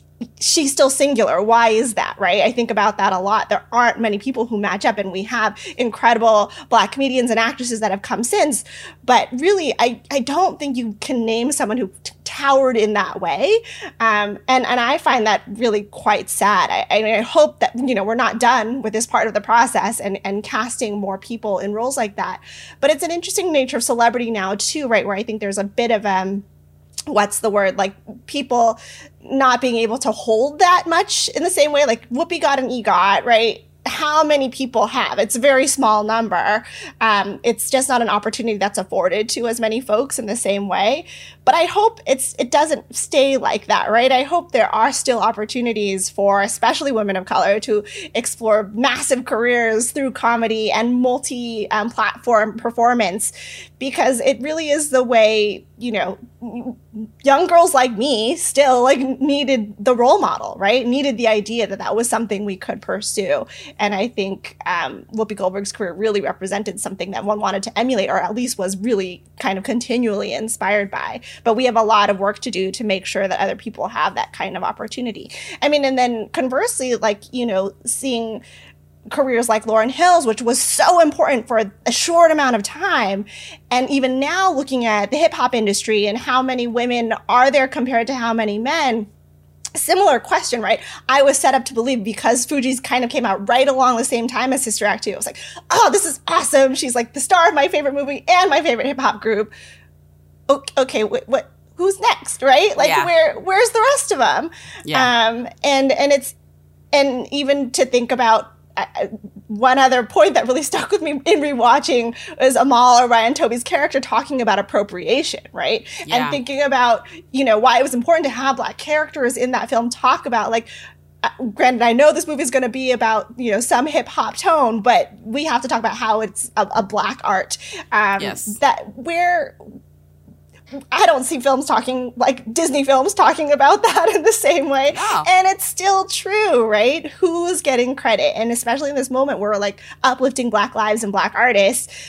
she's still singular. Why is that, right? I think about that a lot. There aren't many people who match up, and we have incredible black comedians and actresses that have come since. But really, I, I don't think you can name someone who t- towered in that way. Um, and, and I find that really quite sad. I, I hope that, you know, we're not done with this part of the process and, and casting more people in roles like that. But it's an interesting nature of celebrity now, too, right, where I think there's a bit of um. what's the word, like people not being able to hold that much in the same way. Like Whoopi got an EGOT, right? How many people have? It's a very small number. Um, it's just not an opportunity that's afforded to as many folks in the same way. But I hope it's it doesn't stay like that, right? I hope there are still opportunities for especially women of color to explore massive careers through comedy and multi-platform um, performance, because it really is the way, you know, young girls like me still like needed the role model, right? Needed the idea that that was something we could pursue. And I think um, Whoopi Goldberg's career really represented something that one wanted to emulate, or at least was really kind of continually inspired by. But we have a lot of work to do to make sure that other people have that kind of opportunity. I mean, and then conversely, like, you know, seeing careers like Lauryn Hill's, which was so important for a short amount of time. And even now looking at the hip hop industry and how many women are there compared to how many men, similar question, right? I was set up to believe, because Fugees kind of came out right along the same time as Sister Act two. I was like, oh, this is awesome. She's like the star of my favorite movie and my favorite hip hop group. Okay, okay what, what, who's next, right? Like, yeah. where, where's the rest of them? Yeah. Um, and, and it's, and even to think about uh, one other point that really stuck with me in rewatching was Amal, or Ryan Toby's character, talking about appropriation, right? Yeah. And thinking about, you know, why it was important to have black characters in that film talk about, like, uh, granted, I know this movie is going to be about, you know, some hip hop tone, but we have to talk about how it's a, a black art. Um, yes. That where I don't see films talking, like Disney films talking about that in the same way. No. And it's still true, right? Who's getting credit? And especially in this moment where we're like uplifting black lives and black artists,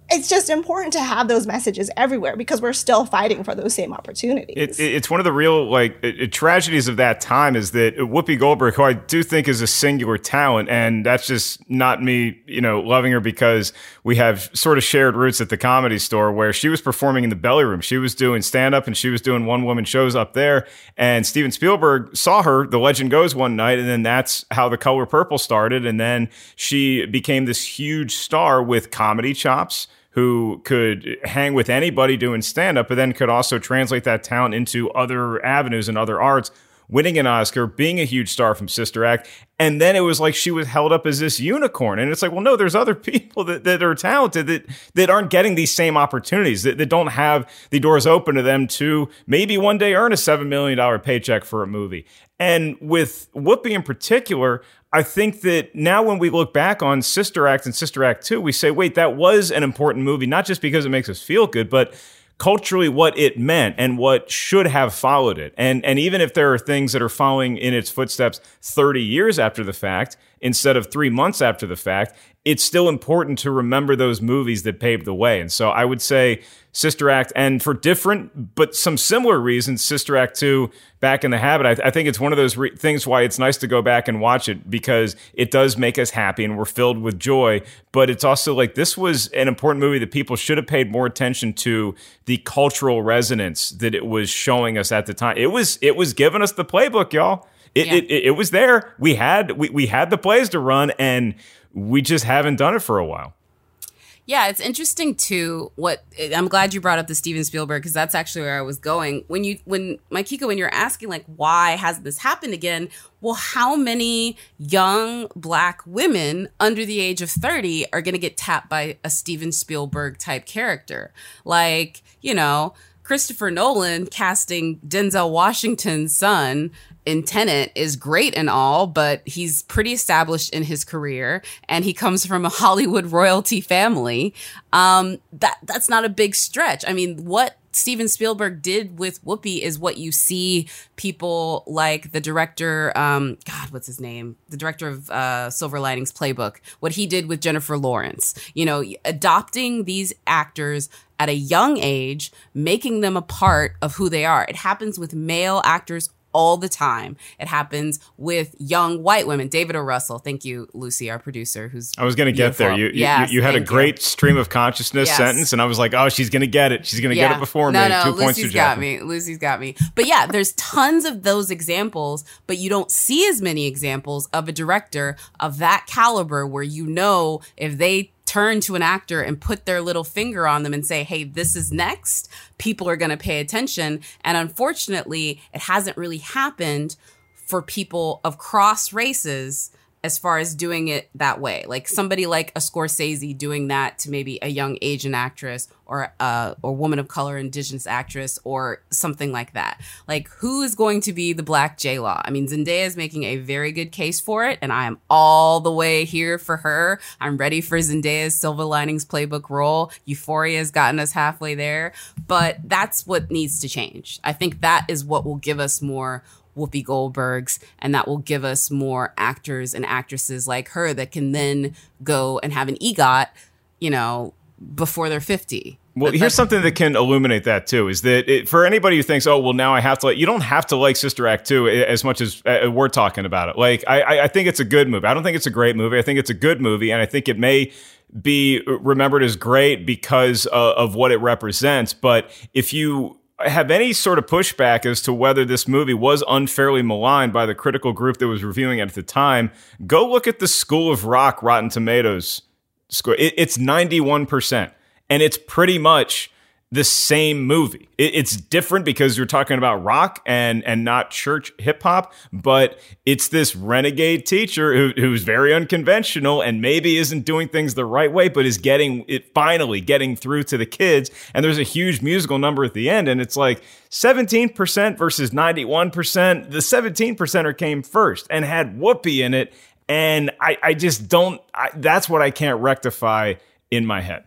it's just important to have those messages everywhere because we're still fighting for those same opportunities. It, it, it's one of the real like it, it, tragedies of that time is that Whoopi Goldberg, who I do think is a singular talent, and that's just not me, you know, loving her because we have sort of shared roots at the Comedy Store where she was performing in the Belly Room. She was doing stand-up and she was doing one-woman shows up there. And Steven Spielberg saw her, The Legend Goes, one night, and then that's how The Color Purple started. And then she became this huge star with comedy chops, who could hang with anybody doing stand-up, but then could also translate that talent into other avenues and other arts, winning an Oscar, being a huge star from Sister Act. And then it was like she was held up as this unicorn. And it's like, well, no, there's other people that, that are talented that, that aren't getting these same opportunities, that, that don't have the doors open to them to maybe one day earn a seven million dollars paycheck for a movie. And with Whoopi in particular, I think that now when we look back on Sister Act and Sister Act two, we say, wait, that was an important movie, not just because it makes us feel good, but culturally what it meant and what should have followed it. And and even if there are things that are following in its footsteps thirty years after the fact, instead of three months after the fact, it's still important to remember those movies that paved the way. And so I would say Sister Act, and for different but some similar reasons, Sister Act two, Back in the Habit. I, th- I think it's one of those re- things why it's nice to go back and watch it because it does make us happy and we're filled with joy. But it's also like this was an important movie that people should have paid more attention to the cultural resonance that it was showing us at the time. It was it was giving us the playbook, y'all. It, Yeah. it, it, it was there. We had we, we had the plays to run, and we just haven't done it for a while. Yeah, it's interesting too. What I'm glad you brought up the Steven Spielberg because that's actually where I was going. When you, when Maikiko, when you're asking like why hasn't this happened again? Well, how many young Black women under the age of thirty are going to get tapped by a Steven Spielberg type character? Like, you know, Christopher Nolan casting Denzel Washington's son in Tenet is great and all, but he's pretty established in his career and he comes from a Hollywood royalty family. Um, that that's not a big stretch. I mean, what Steven Spielberg did with Whoopi is what you see people like the director, um, God, what's his name? The director of uh, Silver Linings Playbook, what he did with Jennifer Lawrence, you know, adopting these actors at a young age, making them a part of who they are. It happens with male actors all the time. It happens with young white women. David O. Russell. Thank you, Lucy, our producer, who's I was going to get there. You, you, yes, you had a great you. stream of consciousness Yes. sentence, and I was like, oh, she's going to get it. She's going to Yeah. get it before no, me. No, Two Lucy's points to got Jeff. me. Lucy's got me. But yeah, there's tons of those examples, but you don't see as many examples of a director of that caliber where you know if they turn to an actor and put their little finger on them and say, hey, this is next, people are going to pay attention. And unfortunately, it hasn't really happened for people of cross races as far as doing it that way. Like somebody like a Scorsese doing that to maybe a young Asian actress or a or woman of color indigenous actress or something like that. Like who is going to be the Black J-Law? I mean, Zendaya is making a very good case for it, and I am all the way here for her. I'm ready for Zendaya's Silver Linings Playbook role. Euphoria has gotten us halfway there, but that's what needs to change. I think that is what will give us more Whoopi Goldbergs, and that will give us more actors and actresses like her that can then go and have an EGOT, you know, before they're fifty. Well, But here's that's- something that can illuminate that too, is that it, for anybody who thinks, oh, well, now I have to like, you don't have to like Sister Act two as much as uh, we're talking about it. Like, I, I think it's a good movie. I don't think it's a great movie. I think it's a good movie, and I think it may be remembered as great because uh, of what it represents. But if you have any sort of pushback as to whether this movie was unfairly maligned by the critical group that was reviewing it at the time, go look at the School of Rock Rotten Tomatoes score. It, it's ninety-one percent, and it's pretty much the same movie. It, it's different because you're talking about rock and and not church hip hop, but it's this renegade teacher who, who's very unconventional and maybe isn't doing things the right way, but is getting it finally getting through to the kids. And there's a huge musical number at the end, and it's like seventeen percent versus ninety-one percent. The seventeen percenter came first and had Whoopi in it, and I, I just don't. I, that's what I can't rectify in my head.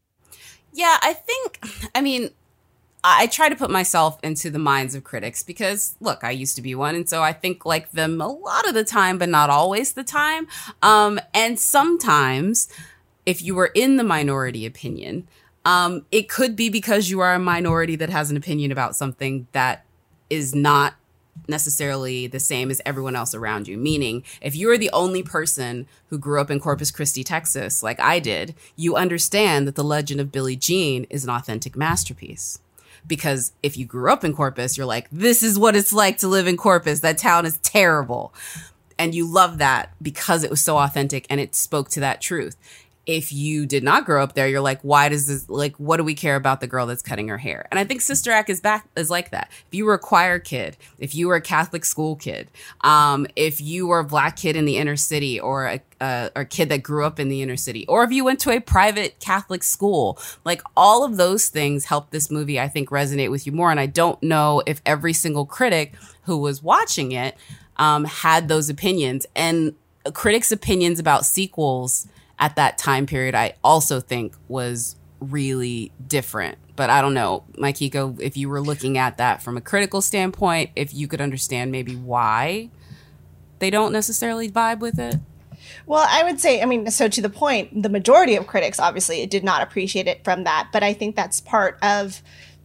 Yeah, I think, I mean, I try to put myself into the minds of critics because, look, I used to be one. And so I think like them a lot of the time, but not always the time. Um, and sometimes if you were in the minority opinion, um, it could be because you are a minority that has an opinion about something that is not necessarily the same as everyone else around you. Meaning, if you're the only person who grew up in Corpus Christi, Texas, like I did, you understand that the legend of Billie Jean is an authentic masterpiece. Because if you grew up in Corpus, you're like, this is what it's like to live in Corpus. That town is terrible. And you love that because it was so authentic and it spoke to that truth. If you did not grow up there, you're like, why does this, like, what do we care about the girl that's cutting her hair? And I think Sister Act is back, is like that. If you were a choir kid, if you were a Catholic school kid, um, if you were a Black kid in the inner city or a, a, a kid that grew up in the inner city, or if you went to a private Catholic school, like all of those things helped this movie, I think, resonate with you more. And I don't know if every single critic who was watching it um, had those opinions. And critics' opinions about sequels at that time period, I also think was really different. But I don't know, Maikiko, if you were looking at that from a critical standpoint, if you could understand maybe why they don't necessarily vibe with it. Well, I would say, I mean, so to the point, the majority of critics obviously did not appreciate it from that. But I think that's part of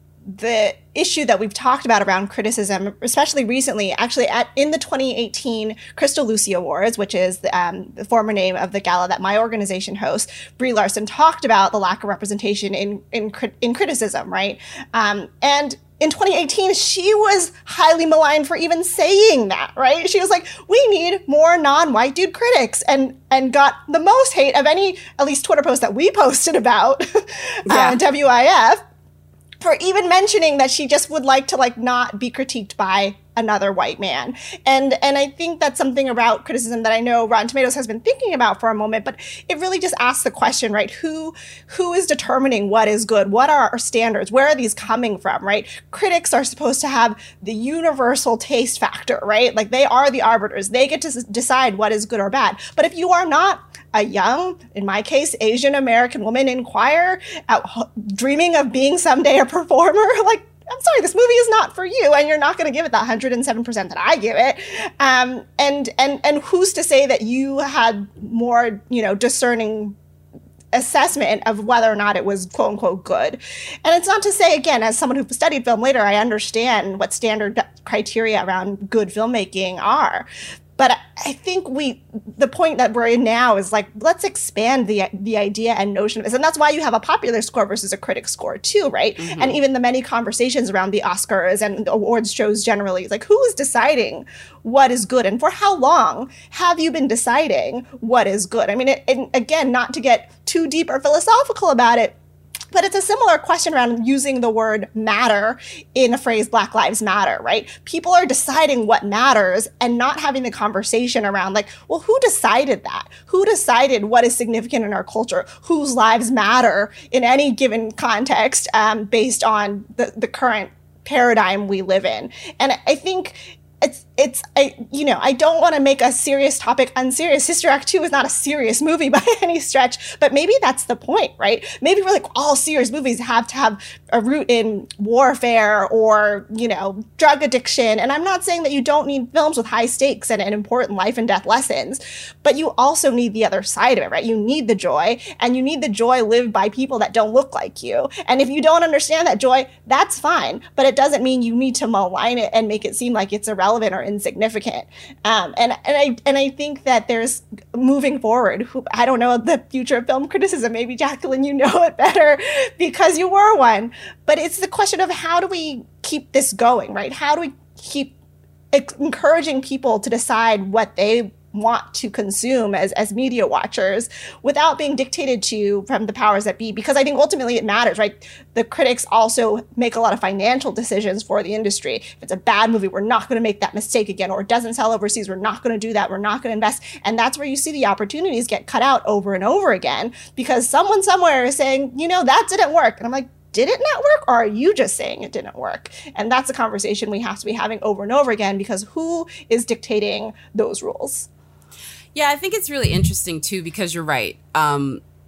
the issue that we've talked about around criticism, especially recently, actually at, in the twenty eighteen Crystal Lucy Awards, which is the, um, the former name of the gala that my organization hosts, Brie Larson talked about the lack of representation in in, in criticism, right? Um, and in twenty eighteen, she was highly maligned for even saying that, right? She was like, we need more non-white dude critics, and and got the most hate of any, at least Twitter post that we posted about yeah. uh, W I F. For even mentioning that she just would like to like not be critiqued by another white man. And and I think that's something about criticism that I know Rotten Tomatoes has been thinking about for a moment, but it really just asks the question, right? Who who is determining what is good? What are our standards? Where are these coming from, right? Critics are supposed to have the universal taste factor, right? Like they are the arbiters. They get to s- decide what is good or bad. But if you are not a young, in my case, Asian American woman in choir, out, dreaming of being someday a performer, like, I'm sorry, this movie is not for you, and you're not going to give it the one hundred seven percent that I give it. Um, and and and who's to say that you had more, you know, discerning assessment of whether or not it was quote unquote good? And it's not to say, again, as someone who studied film later, I understand what standard criteria around good filmmaking are. But I think we, the point that we're in now is like, let's expand the the idea and notion of this. And that's why you have a popular score versus a critic score too, right? Mm-hmm. And even the many conversations around the Oscars and the awards shows generally, like who is deciding what is good? And for how long have you been deciding what is good? I mean, it, and again, not to get too deep or philosophical about it, but it's a similar question around using the word matter in a phrase, Black Lives Matter, right? People are deciding what matters and not having the conversation around like, well, who decided that? Who decided what is significant in our culture? Whose lives matter in any given context um, based on the, the current paradigm we live in? And I think It's, it's, I, you know, I don't want to make a serious topic unserious. Sister Act two is not a serious movie by any stretch, but maybe that's the point, right? Maybe we're like, all serious movies have to have a root in warfare or, you know, drug addiction. And I'm not saying that you don't need films with high stakes and, and important life and death lessons, but you also need the other side of it, right? You need the joy, and you need the joy lived by people that don't look like you. And if you don't understand that joy, that's fine, but it doesn't mean you need to malign it and make it seem like it's irrelevant or insignificant. Um, and and I and I think that there's moving forward. Who, I don't know the future of film criticism. Maybe Jacqueline, you know it better because you were one. But it's the question of how do we keep this going, right? How do we keep encouraging people to decide what they want to consume as, as media watchers without being dictated to from the powers that be? Because I think ultimately it matters, right? The critics also make a lot of financial decisions for the industry. If it's a bad movie, we're not going to make that mistake again, or it doesn't sell overseas, we're not going to do that, we're not going to invest. And that's where you see the opportunities get cut out over and over again because someone somewhere is saying, you know, that didn't work. And I'm like, did it not work, or are you just saying it didn't work? And that's a conversation we have to be having over and over again, because who is dictating those rules? Yeah, I think it's really interesting, too, because you're right. Um,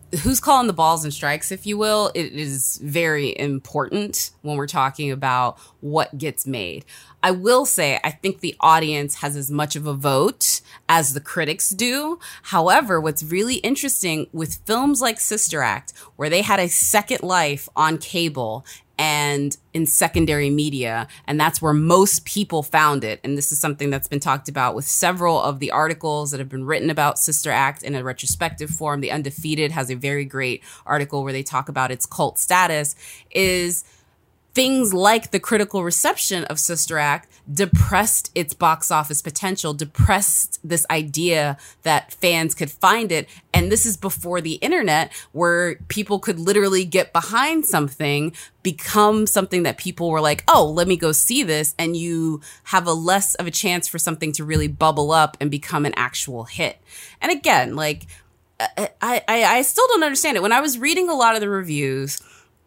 who's calling the balls and strikes, if you will, it is very important when we're talking about what gets made. I will say, I think the audience has as much of a vote as the critics do. However, what's really interesting with films like Sister Act, where they had a second life on cable and in secondary media, and that's where most people found it. And this is something that's been talked about with several of the articles that have been written about Sister Act in a retrospective form. The Undefeated has a very great article where they talk about its cult status, is things like the critical reception of Sister Act depressed its box office potential, depressed this idea that fans could find it. And this is before the internet, where people could literally get behind something, become something that people were like, oh, let me go see this. And you have a less of a chance for something to really bubble up and become an actual hit. And again, like, I, I, I still don't understand it. When I was reading a lot of the reviews,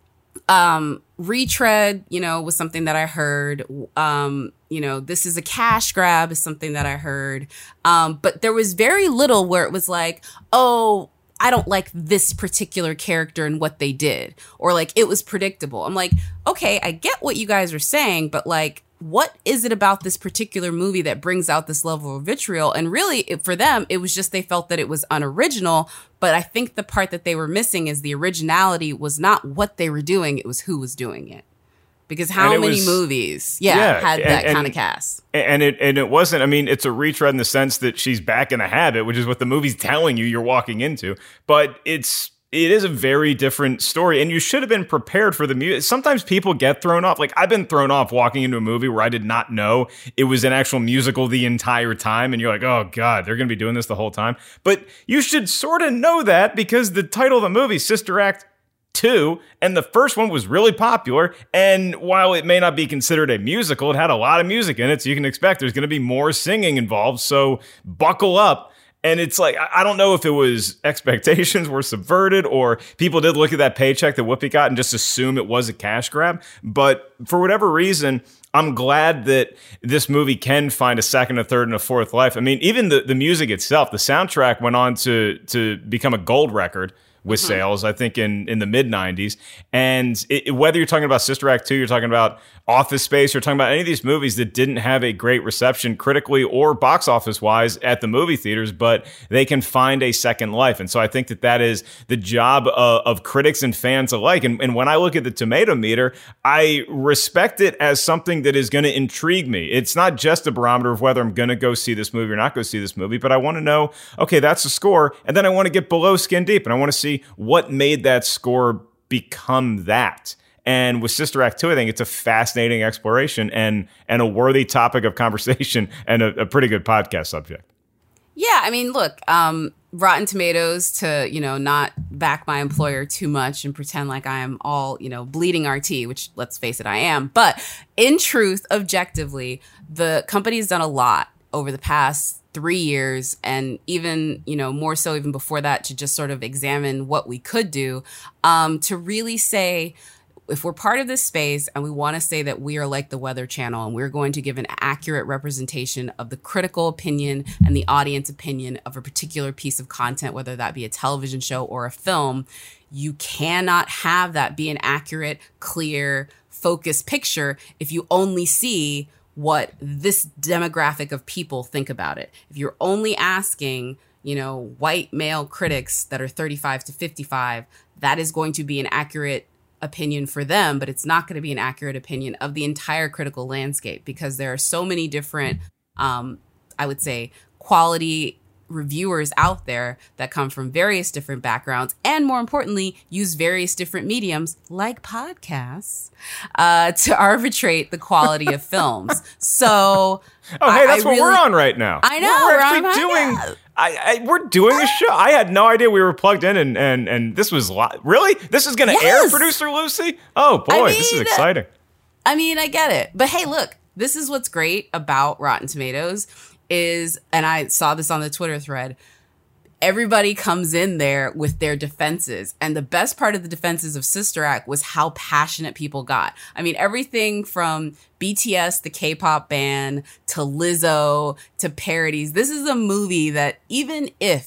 Um, retread, you know, was something that I heard. Um, you know, this is a cash grab is something that I heard. Um, but there was very little where it was like, oh, I don't like this particular character and what they did, or like it was predictable. I'm like, okay, I get what you guys are saying, but like, what is it about this particular movie that brings out this level of vitriol? And really, it, for them, it was just they felt that it was unoriginal. But I think the part that they were missing is the originality was not what they were doing. It was who was doing it. Because how many was, movies, yeah, yeah had and, that kind of cast? And it and it wasn't, I mean, it's a retread in the sense that she's back in the habit, which is what the movie's telling you you're walking into. But it's... It is a very different story, and you should have been prepared for the music. Sometimes people get thrown off. Like, I've been thrown off walking into a movie where I did not know it was an actual musical the entire time, and you're like, oh, God, they're going to be doing this the whole time. But you should sort of know that because the title of the movie, Sister Act two, and the first one was really popular, and while it may not be considered a musical, it had a lot of music in it, so you can expect there's going to be more singing involved, so buckle up. And it's like, I don't know if it was expectations were subverted or people did look at that paycheck that Whoopi got and just assume it was a cash grab. But for whatever reason, I'm glad that this movie can find a second, a third, and a fourth life. I mean, even the, the music itself, the soundtrack went on to to become a gold record with sales, I think, in, in the mid nineties. And it, whether you're talking about Sister Act two, you're talking about Office Space, you're talking about any of these movies that didn't have a great reception critically or box office wise at the movie theaters, but they can find a second life. And so I think that that is the job of, of critics and fans alike. And, and when I look at the tomato meter, I respect it as something that is going to intrigue me. It's not just a barometer of whether I'm going to go see this movie or not go see this movie, but I want to know, okay, that's the score. And then I want to get below skin deep and I want to see what made that score become that. And with Sister Act two, I think it's a fascinating exploration and and a worthy topic of conversation and a, a pretty good podcast subject. Yeah, I mean, look, um, Rotten Tomatoes, to, you know, not back my employer too much and pretend like I am all, you know, bleeding R T, which, let's face it, I am. But in truth, objectively, the company's done a lot over the past three years and even, you know, more so even before that to just sort of examine what we could do um, to really say, if we're part of this space and we want to say that we are like the Weather Channel and we're going to give an accurate representation of the critical opinion and the audience opinion of a particular piece of content, whether that be a television show or a film, you cannot have that be an accurate, clear, focused picture if you only see what this demographic of people think about it. If you're only asking, you know, white male critics that are thirty-five to fifty-five, that is going to be an accurate opinion for them, but it's not going to be an accurate opinion of the entire critical landscape because there are so many different, um, I would say, quality reviewers out there that come from various different backgrounds and, more importantly, use various different mediums like podcasts uh, to arbitrate the quality of films. So, oh, hey, that's I what really, we're on right now. I know. We're actually we're doing. Yeah. I, I, we're doing a show. I had no idea we were plugged in, and and and this was li- really. This is going to yes. air, Producer Lucy. Oh boy, I mean, this is exciting. I mean, I get it, but hey, look, this is what's great about Rotten Tomatoes is, and I saw this on the Twitter thread. Everybody comes in there with their defenses. And the best part of the defenses of Sister Act was how passionate people got. I mean, everything from B T S, the K-pop band, to Lizzo, to parodies. This is a movie that even if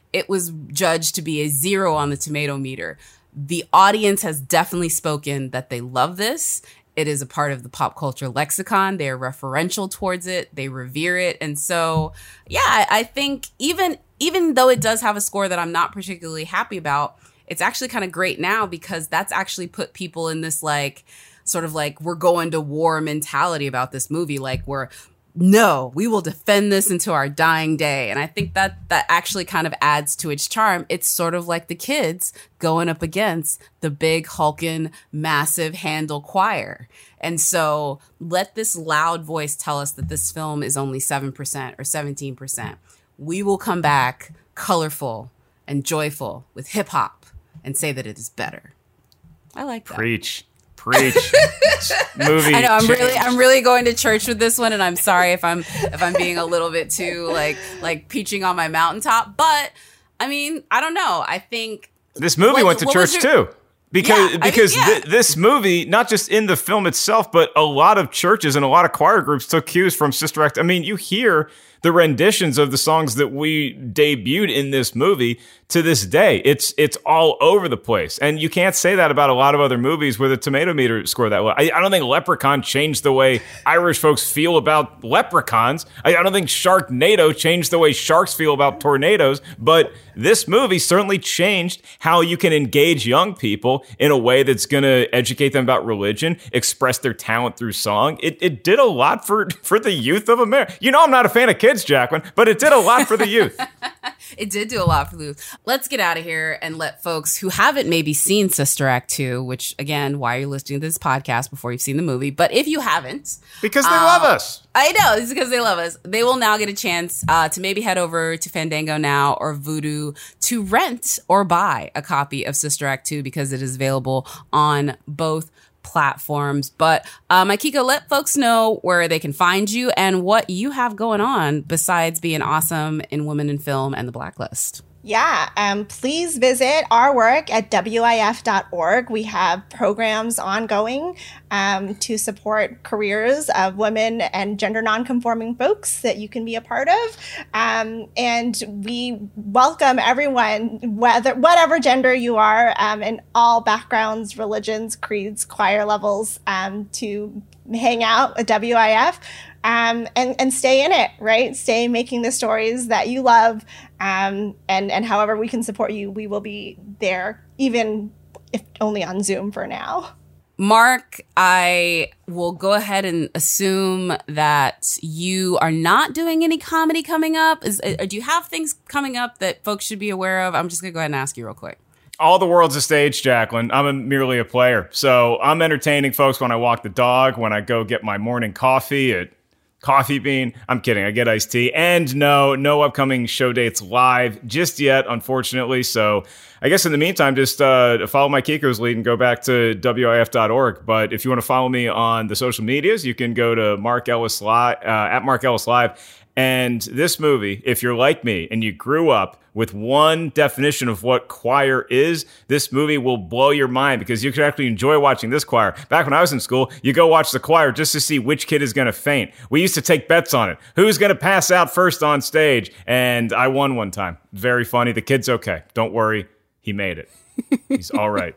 it was judged to be a zero on the tomato meter. The audience has definitely spoken that they love this. It is a part of the pop culture lexicon. They are referential towards it. They revere it. And so, yeah, I, I think even even though it does have a score that I'm not particularly happy about, it's actually kind of great now because that's actually put people in this like sort of like we're going to war mentality about this movie. Like we're no, we will defend this until our dying day. And I think that that actually kind of adds to its charm. It's sort of like the kids going up against the big hulking, massive Handel choir. And so let this loud voice tell us that this film is only seven percent or seventeen percent. We will come back colorful and joyful with hip hop and say that it is better. I like that. Preach. Preach. Movie. I know I'm change. really I'm really going to church with this one, and I'm sorry if I'm if I'm being a little bit too like like peaching on my mountaintop. But I mean, I don't know. I think this movie what, went to church your, too. Because yeah, because I mean, yeah. th- this movie, not just in the film itself, but a lot of churches and a lot of choir groups took cues from Sister Act. I mean, you hear the renditions of the songs that we debuted in this movie to this day. It's it's all over the place. And you can't say that about a lot of other movies where the tomato meter score that well. I, I don't think Leprechaun changed the way Irish folks feel about leprechauns. I, I don't think Sharknado changed the way sharks feel about tornadoes. But this movie certainly changed how you can engage young people in a way that's going to educate them about religion, express their talent through song. It it did a lot for, for the youth of America. You know I'm not a fan of kids, Jacqueline, but it did a lot for the youth. It did do a lot for the youth. Let's get out of here and let folks who haven't maybe seen Sister Act two, which, again, why are you listening to this podcast before you've seen the movie? But if you haven't... Because they um, love us. I know. It's because they love us. They will now get a chance uh, to maybe head over to Fandango Now or Vudu to rent or buy a copy of Sister Act two because it is available on both platforms. But uh, Maikiko, let folks know where they can find you and what you have going on besides being awesome in Women in Film and The Blacklist. Yeah, um, please visit our work at W I F dot org. We have programs ongoing um, to support careers of women and gender nonconforming folks that you can be a part of. Um, and we welcome everyone, whether whatever gender you are, um, in all backgrounds, religions, creeds, choir levels, um, to hang out at W I F. Um, and, and stay in it, right? Stay making the stories that you love. Um, and, and however we can support you, we will be there, even if only on Zoom for now. Mark, I will go ahead and assume that you are not doing any comedy coming up. Is, uh, do you have things coming up that folks should be aware of? I'm just going to go ahead and ask you real quick. All the world's a stage, Jacqueline. I'm a, merely a player. So I'm entertaining folks when I walk the dog, when I go get my morning coffee at Coffee Bean. I'm kidding. I get iced tea. And no, no upcoming show dates live just yet, unfortunately. So I guess in the meantime, just uh, follow Maikiko's lead and go back to W I F dot org. But if you want to follow me on the social medias, you can go to Mark Ellis Live, uh, at Mark Ellis Live. And this movie, if you're like me and you grew up with one definition of what choir is, this movie will blow your mind because you could actually enjoy watching this choir. Back when I was in school, you go watch the choir just to see which kid is going to faint. We used to take bets on it. Who's going to pass out first on stage? And I won one time. Very funny. The kid's okay. Don't worry. He made it. He's all right.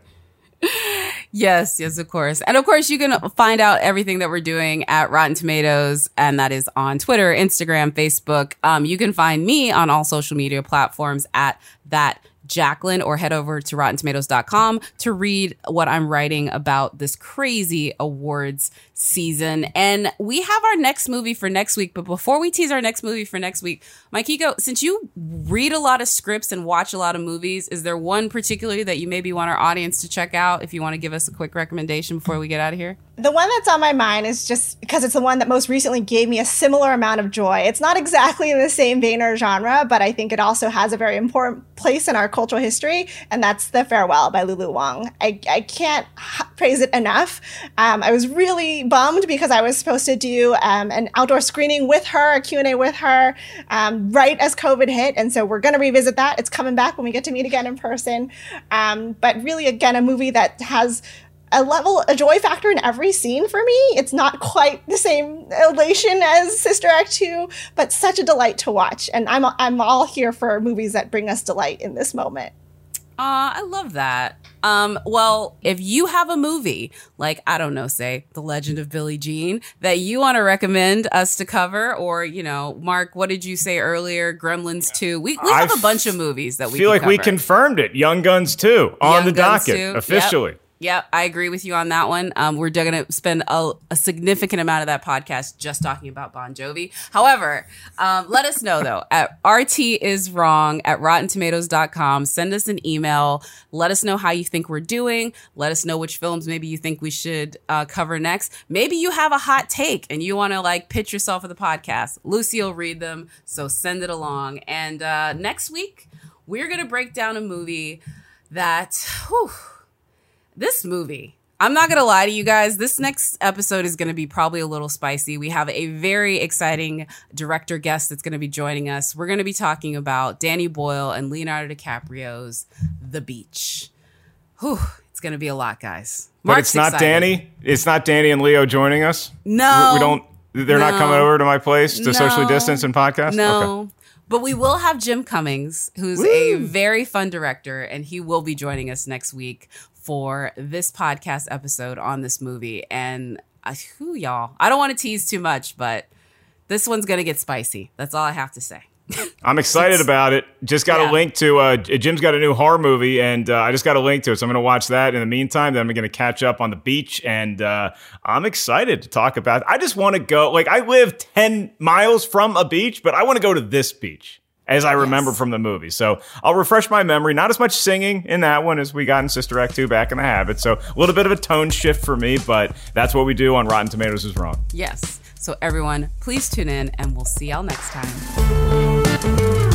Yes, yes, of course. And of course, you can find out everything that we're doing at Rotten Tomatoes, and that is on Twitter, Instagram, Facebook. Um, you can find me on all social media platforms at that Jacqueline, or head over to rotten tomatoes dot com to read what I'm writing about this crazy awards season. And we have our next movie for next week. But before we tease our next movie for next week, Maikiko, since you read a lot of scripts and watch a lot of movies, is there one particularly that you maybe want our audience to check out if you want to give us a quick recommendation before we get out of here? The one that's on my mind is just because it's the one that most recently gave me a similar amount of joy. It's not exactly in the same vein or genre, but I think it also has a very important place in our cultural history, and that's The Farewell by Lulu Wang. I, I can't praise it enough. Um, I was really bummed because I was supposed to do um, an outdoor screening with her, a Q and A with her, um, right as COVID hit, and so we're going to revisit that. It's coming back when we get to meet again in person. Um, but really, again, a movie that has a level, a joy factor in every scene for me. It's not quite the same elation as Sister Act two, but such a delight to watch. And I'm I'm all here for movies that bring us delight in this moment. Aw, I love that. Um, well, if you have a movie, like, I don't know, say, The Legend of Billie Jean, that you want to recommend us to cover, or, you know, Mark, what did you say earlier? Gremlins two. We, we have I a bunch of movies that we feel can like cover. we confirmed it. Young Guns two on Young the Guns docket, two. officially. Yep. Yep, I agree with you on that one. Um, we're going to spend a, a significant amount of that podcast just talking about Bon Jovi. However, um, let us know, though, at R T is wrong at rotten tomatoes dot com. Send us an email. Let us know how you think we're doing. Let us know which films maybe you think we should uh, cover next. Maybe you have a hot take and you want to, like, pitch yourself for the podcast. Lucy will read them, so send it along. And uh, next week, we're going to break down a movie that... Whew, This movie, I'm not going to lie to you guys, this next episode is going to be probably a little spicy. We have a very exciting director guest that's going to be joining us. We're going to be talking about Danny Boyle and Leonardo DiCaprio's The Beach. Whew, it's going to be a lot, guys. But Mark's it's not excited. Danny? It's not Danny and Leo joining us? No. We, we don't, they're No. not coming over to my place to No. socially distance and podcast? No. Okay. But we will have Jim Cummings, who's Woo. a very fun director, and he will be joining us next week for this podcast episode on this movie. And uh, whew, y'all, I don't want to tease too much, but this one's going to get spicy. That's all I have to say. I'm excited about it. Just got Yeah. a link to, uh, Jim's got a new horror movie, and uh, I just got a link to it. So I'm going to watch that in the meantime. Then I'm going to catch up on The Beach, and uh, I'm excited to talk about it. I just want to go, like, I live ten miles from a beach, but I want to go to this beach, as I remember Yes. from the movie. So I'll refresh my memory. Not as much singing in that one as we got in Sister Act two, Back in the Habit. So a little bit of a tone shift for me, but that's what we do on Rotten Tomatoes is Wrong. Yes. So everyone, please tune in, and we'll see y'all next time.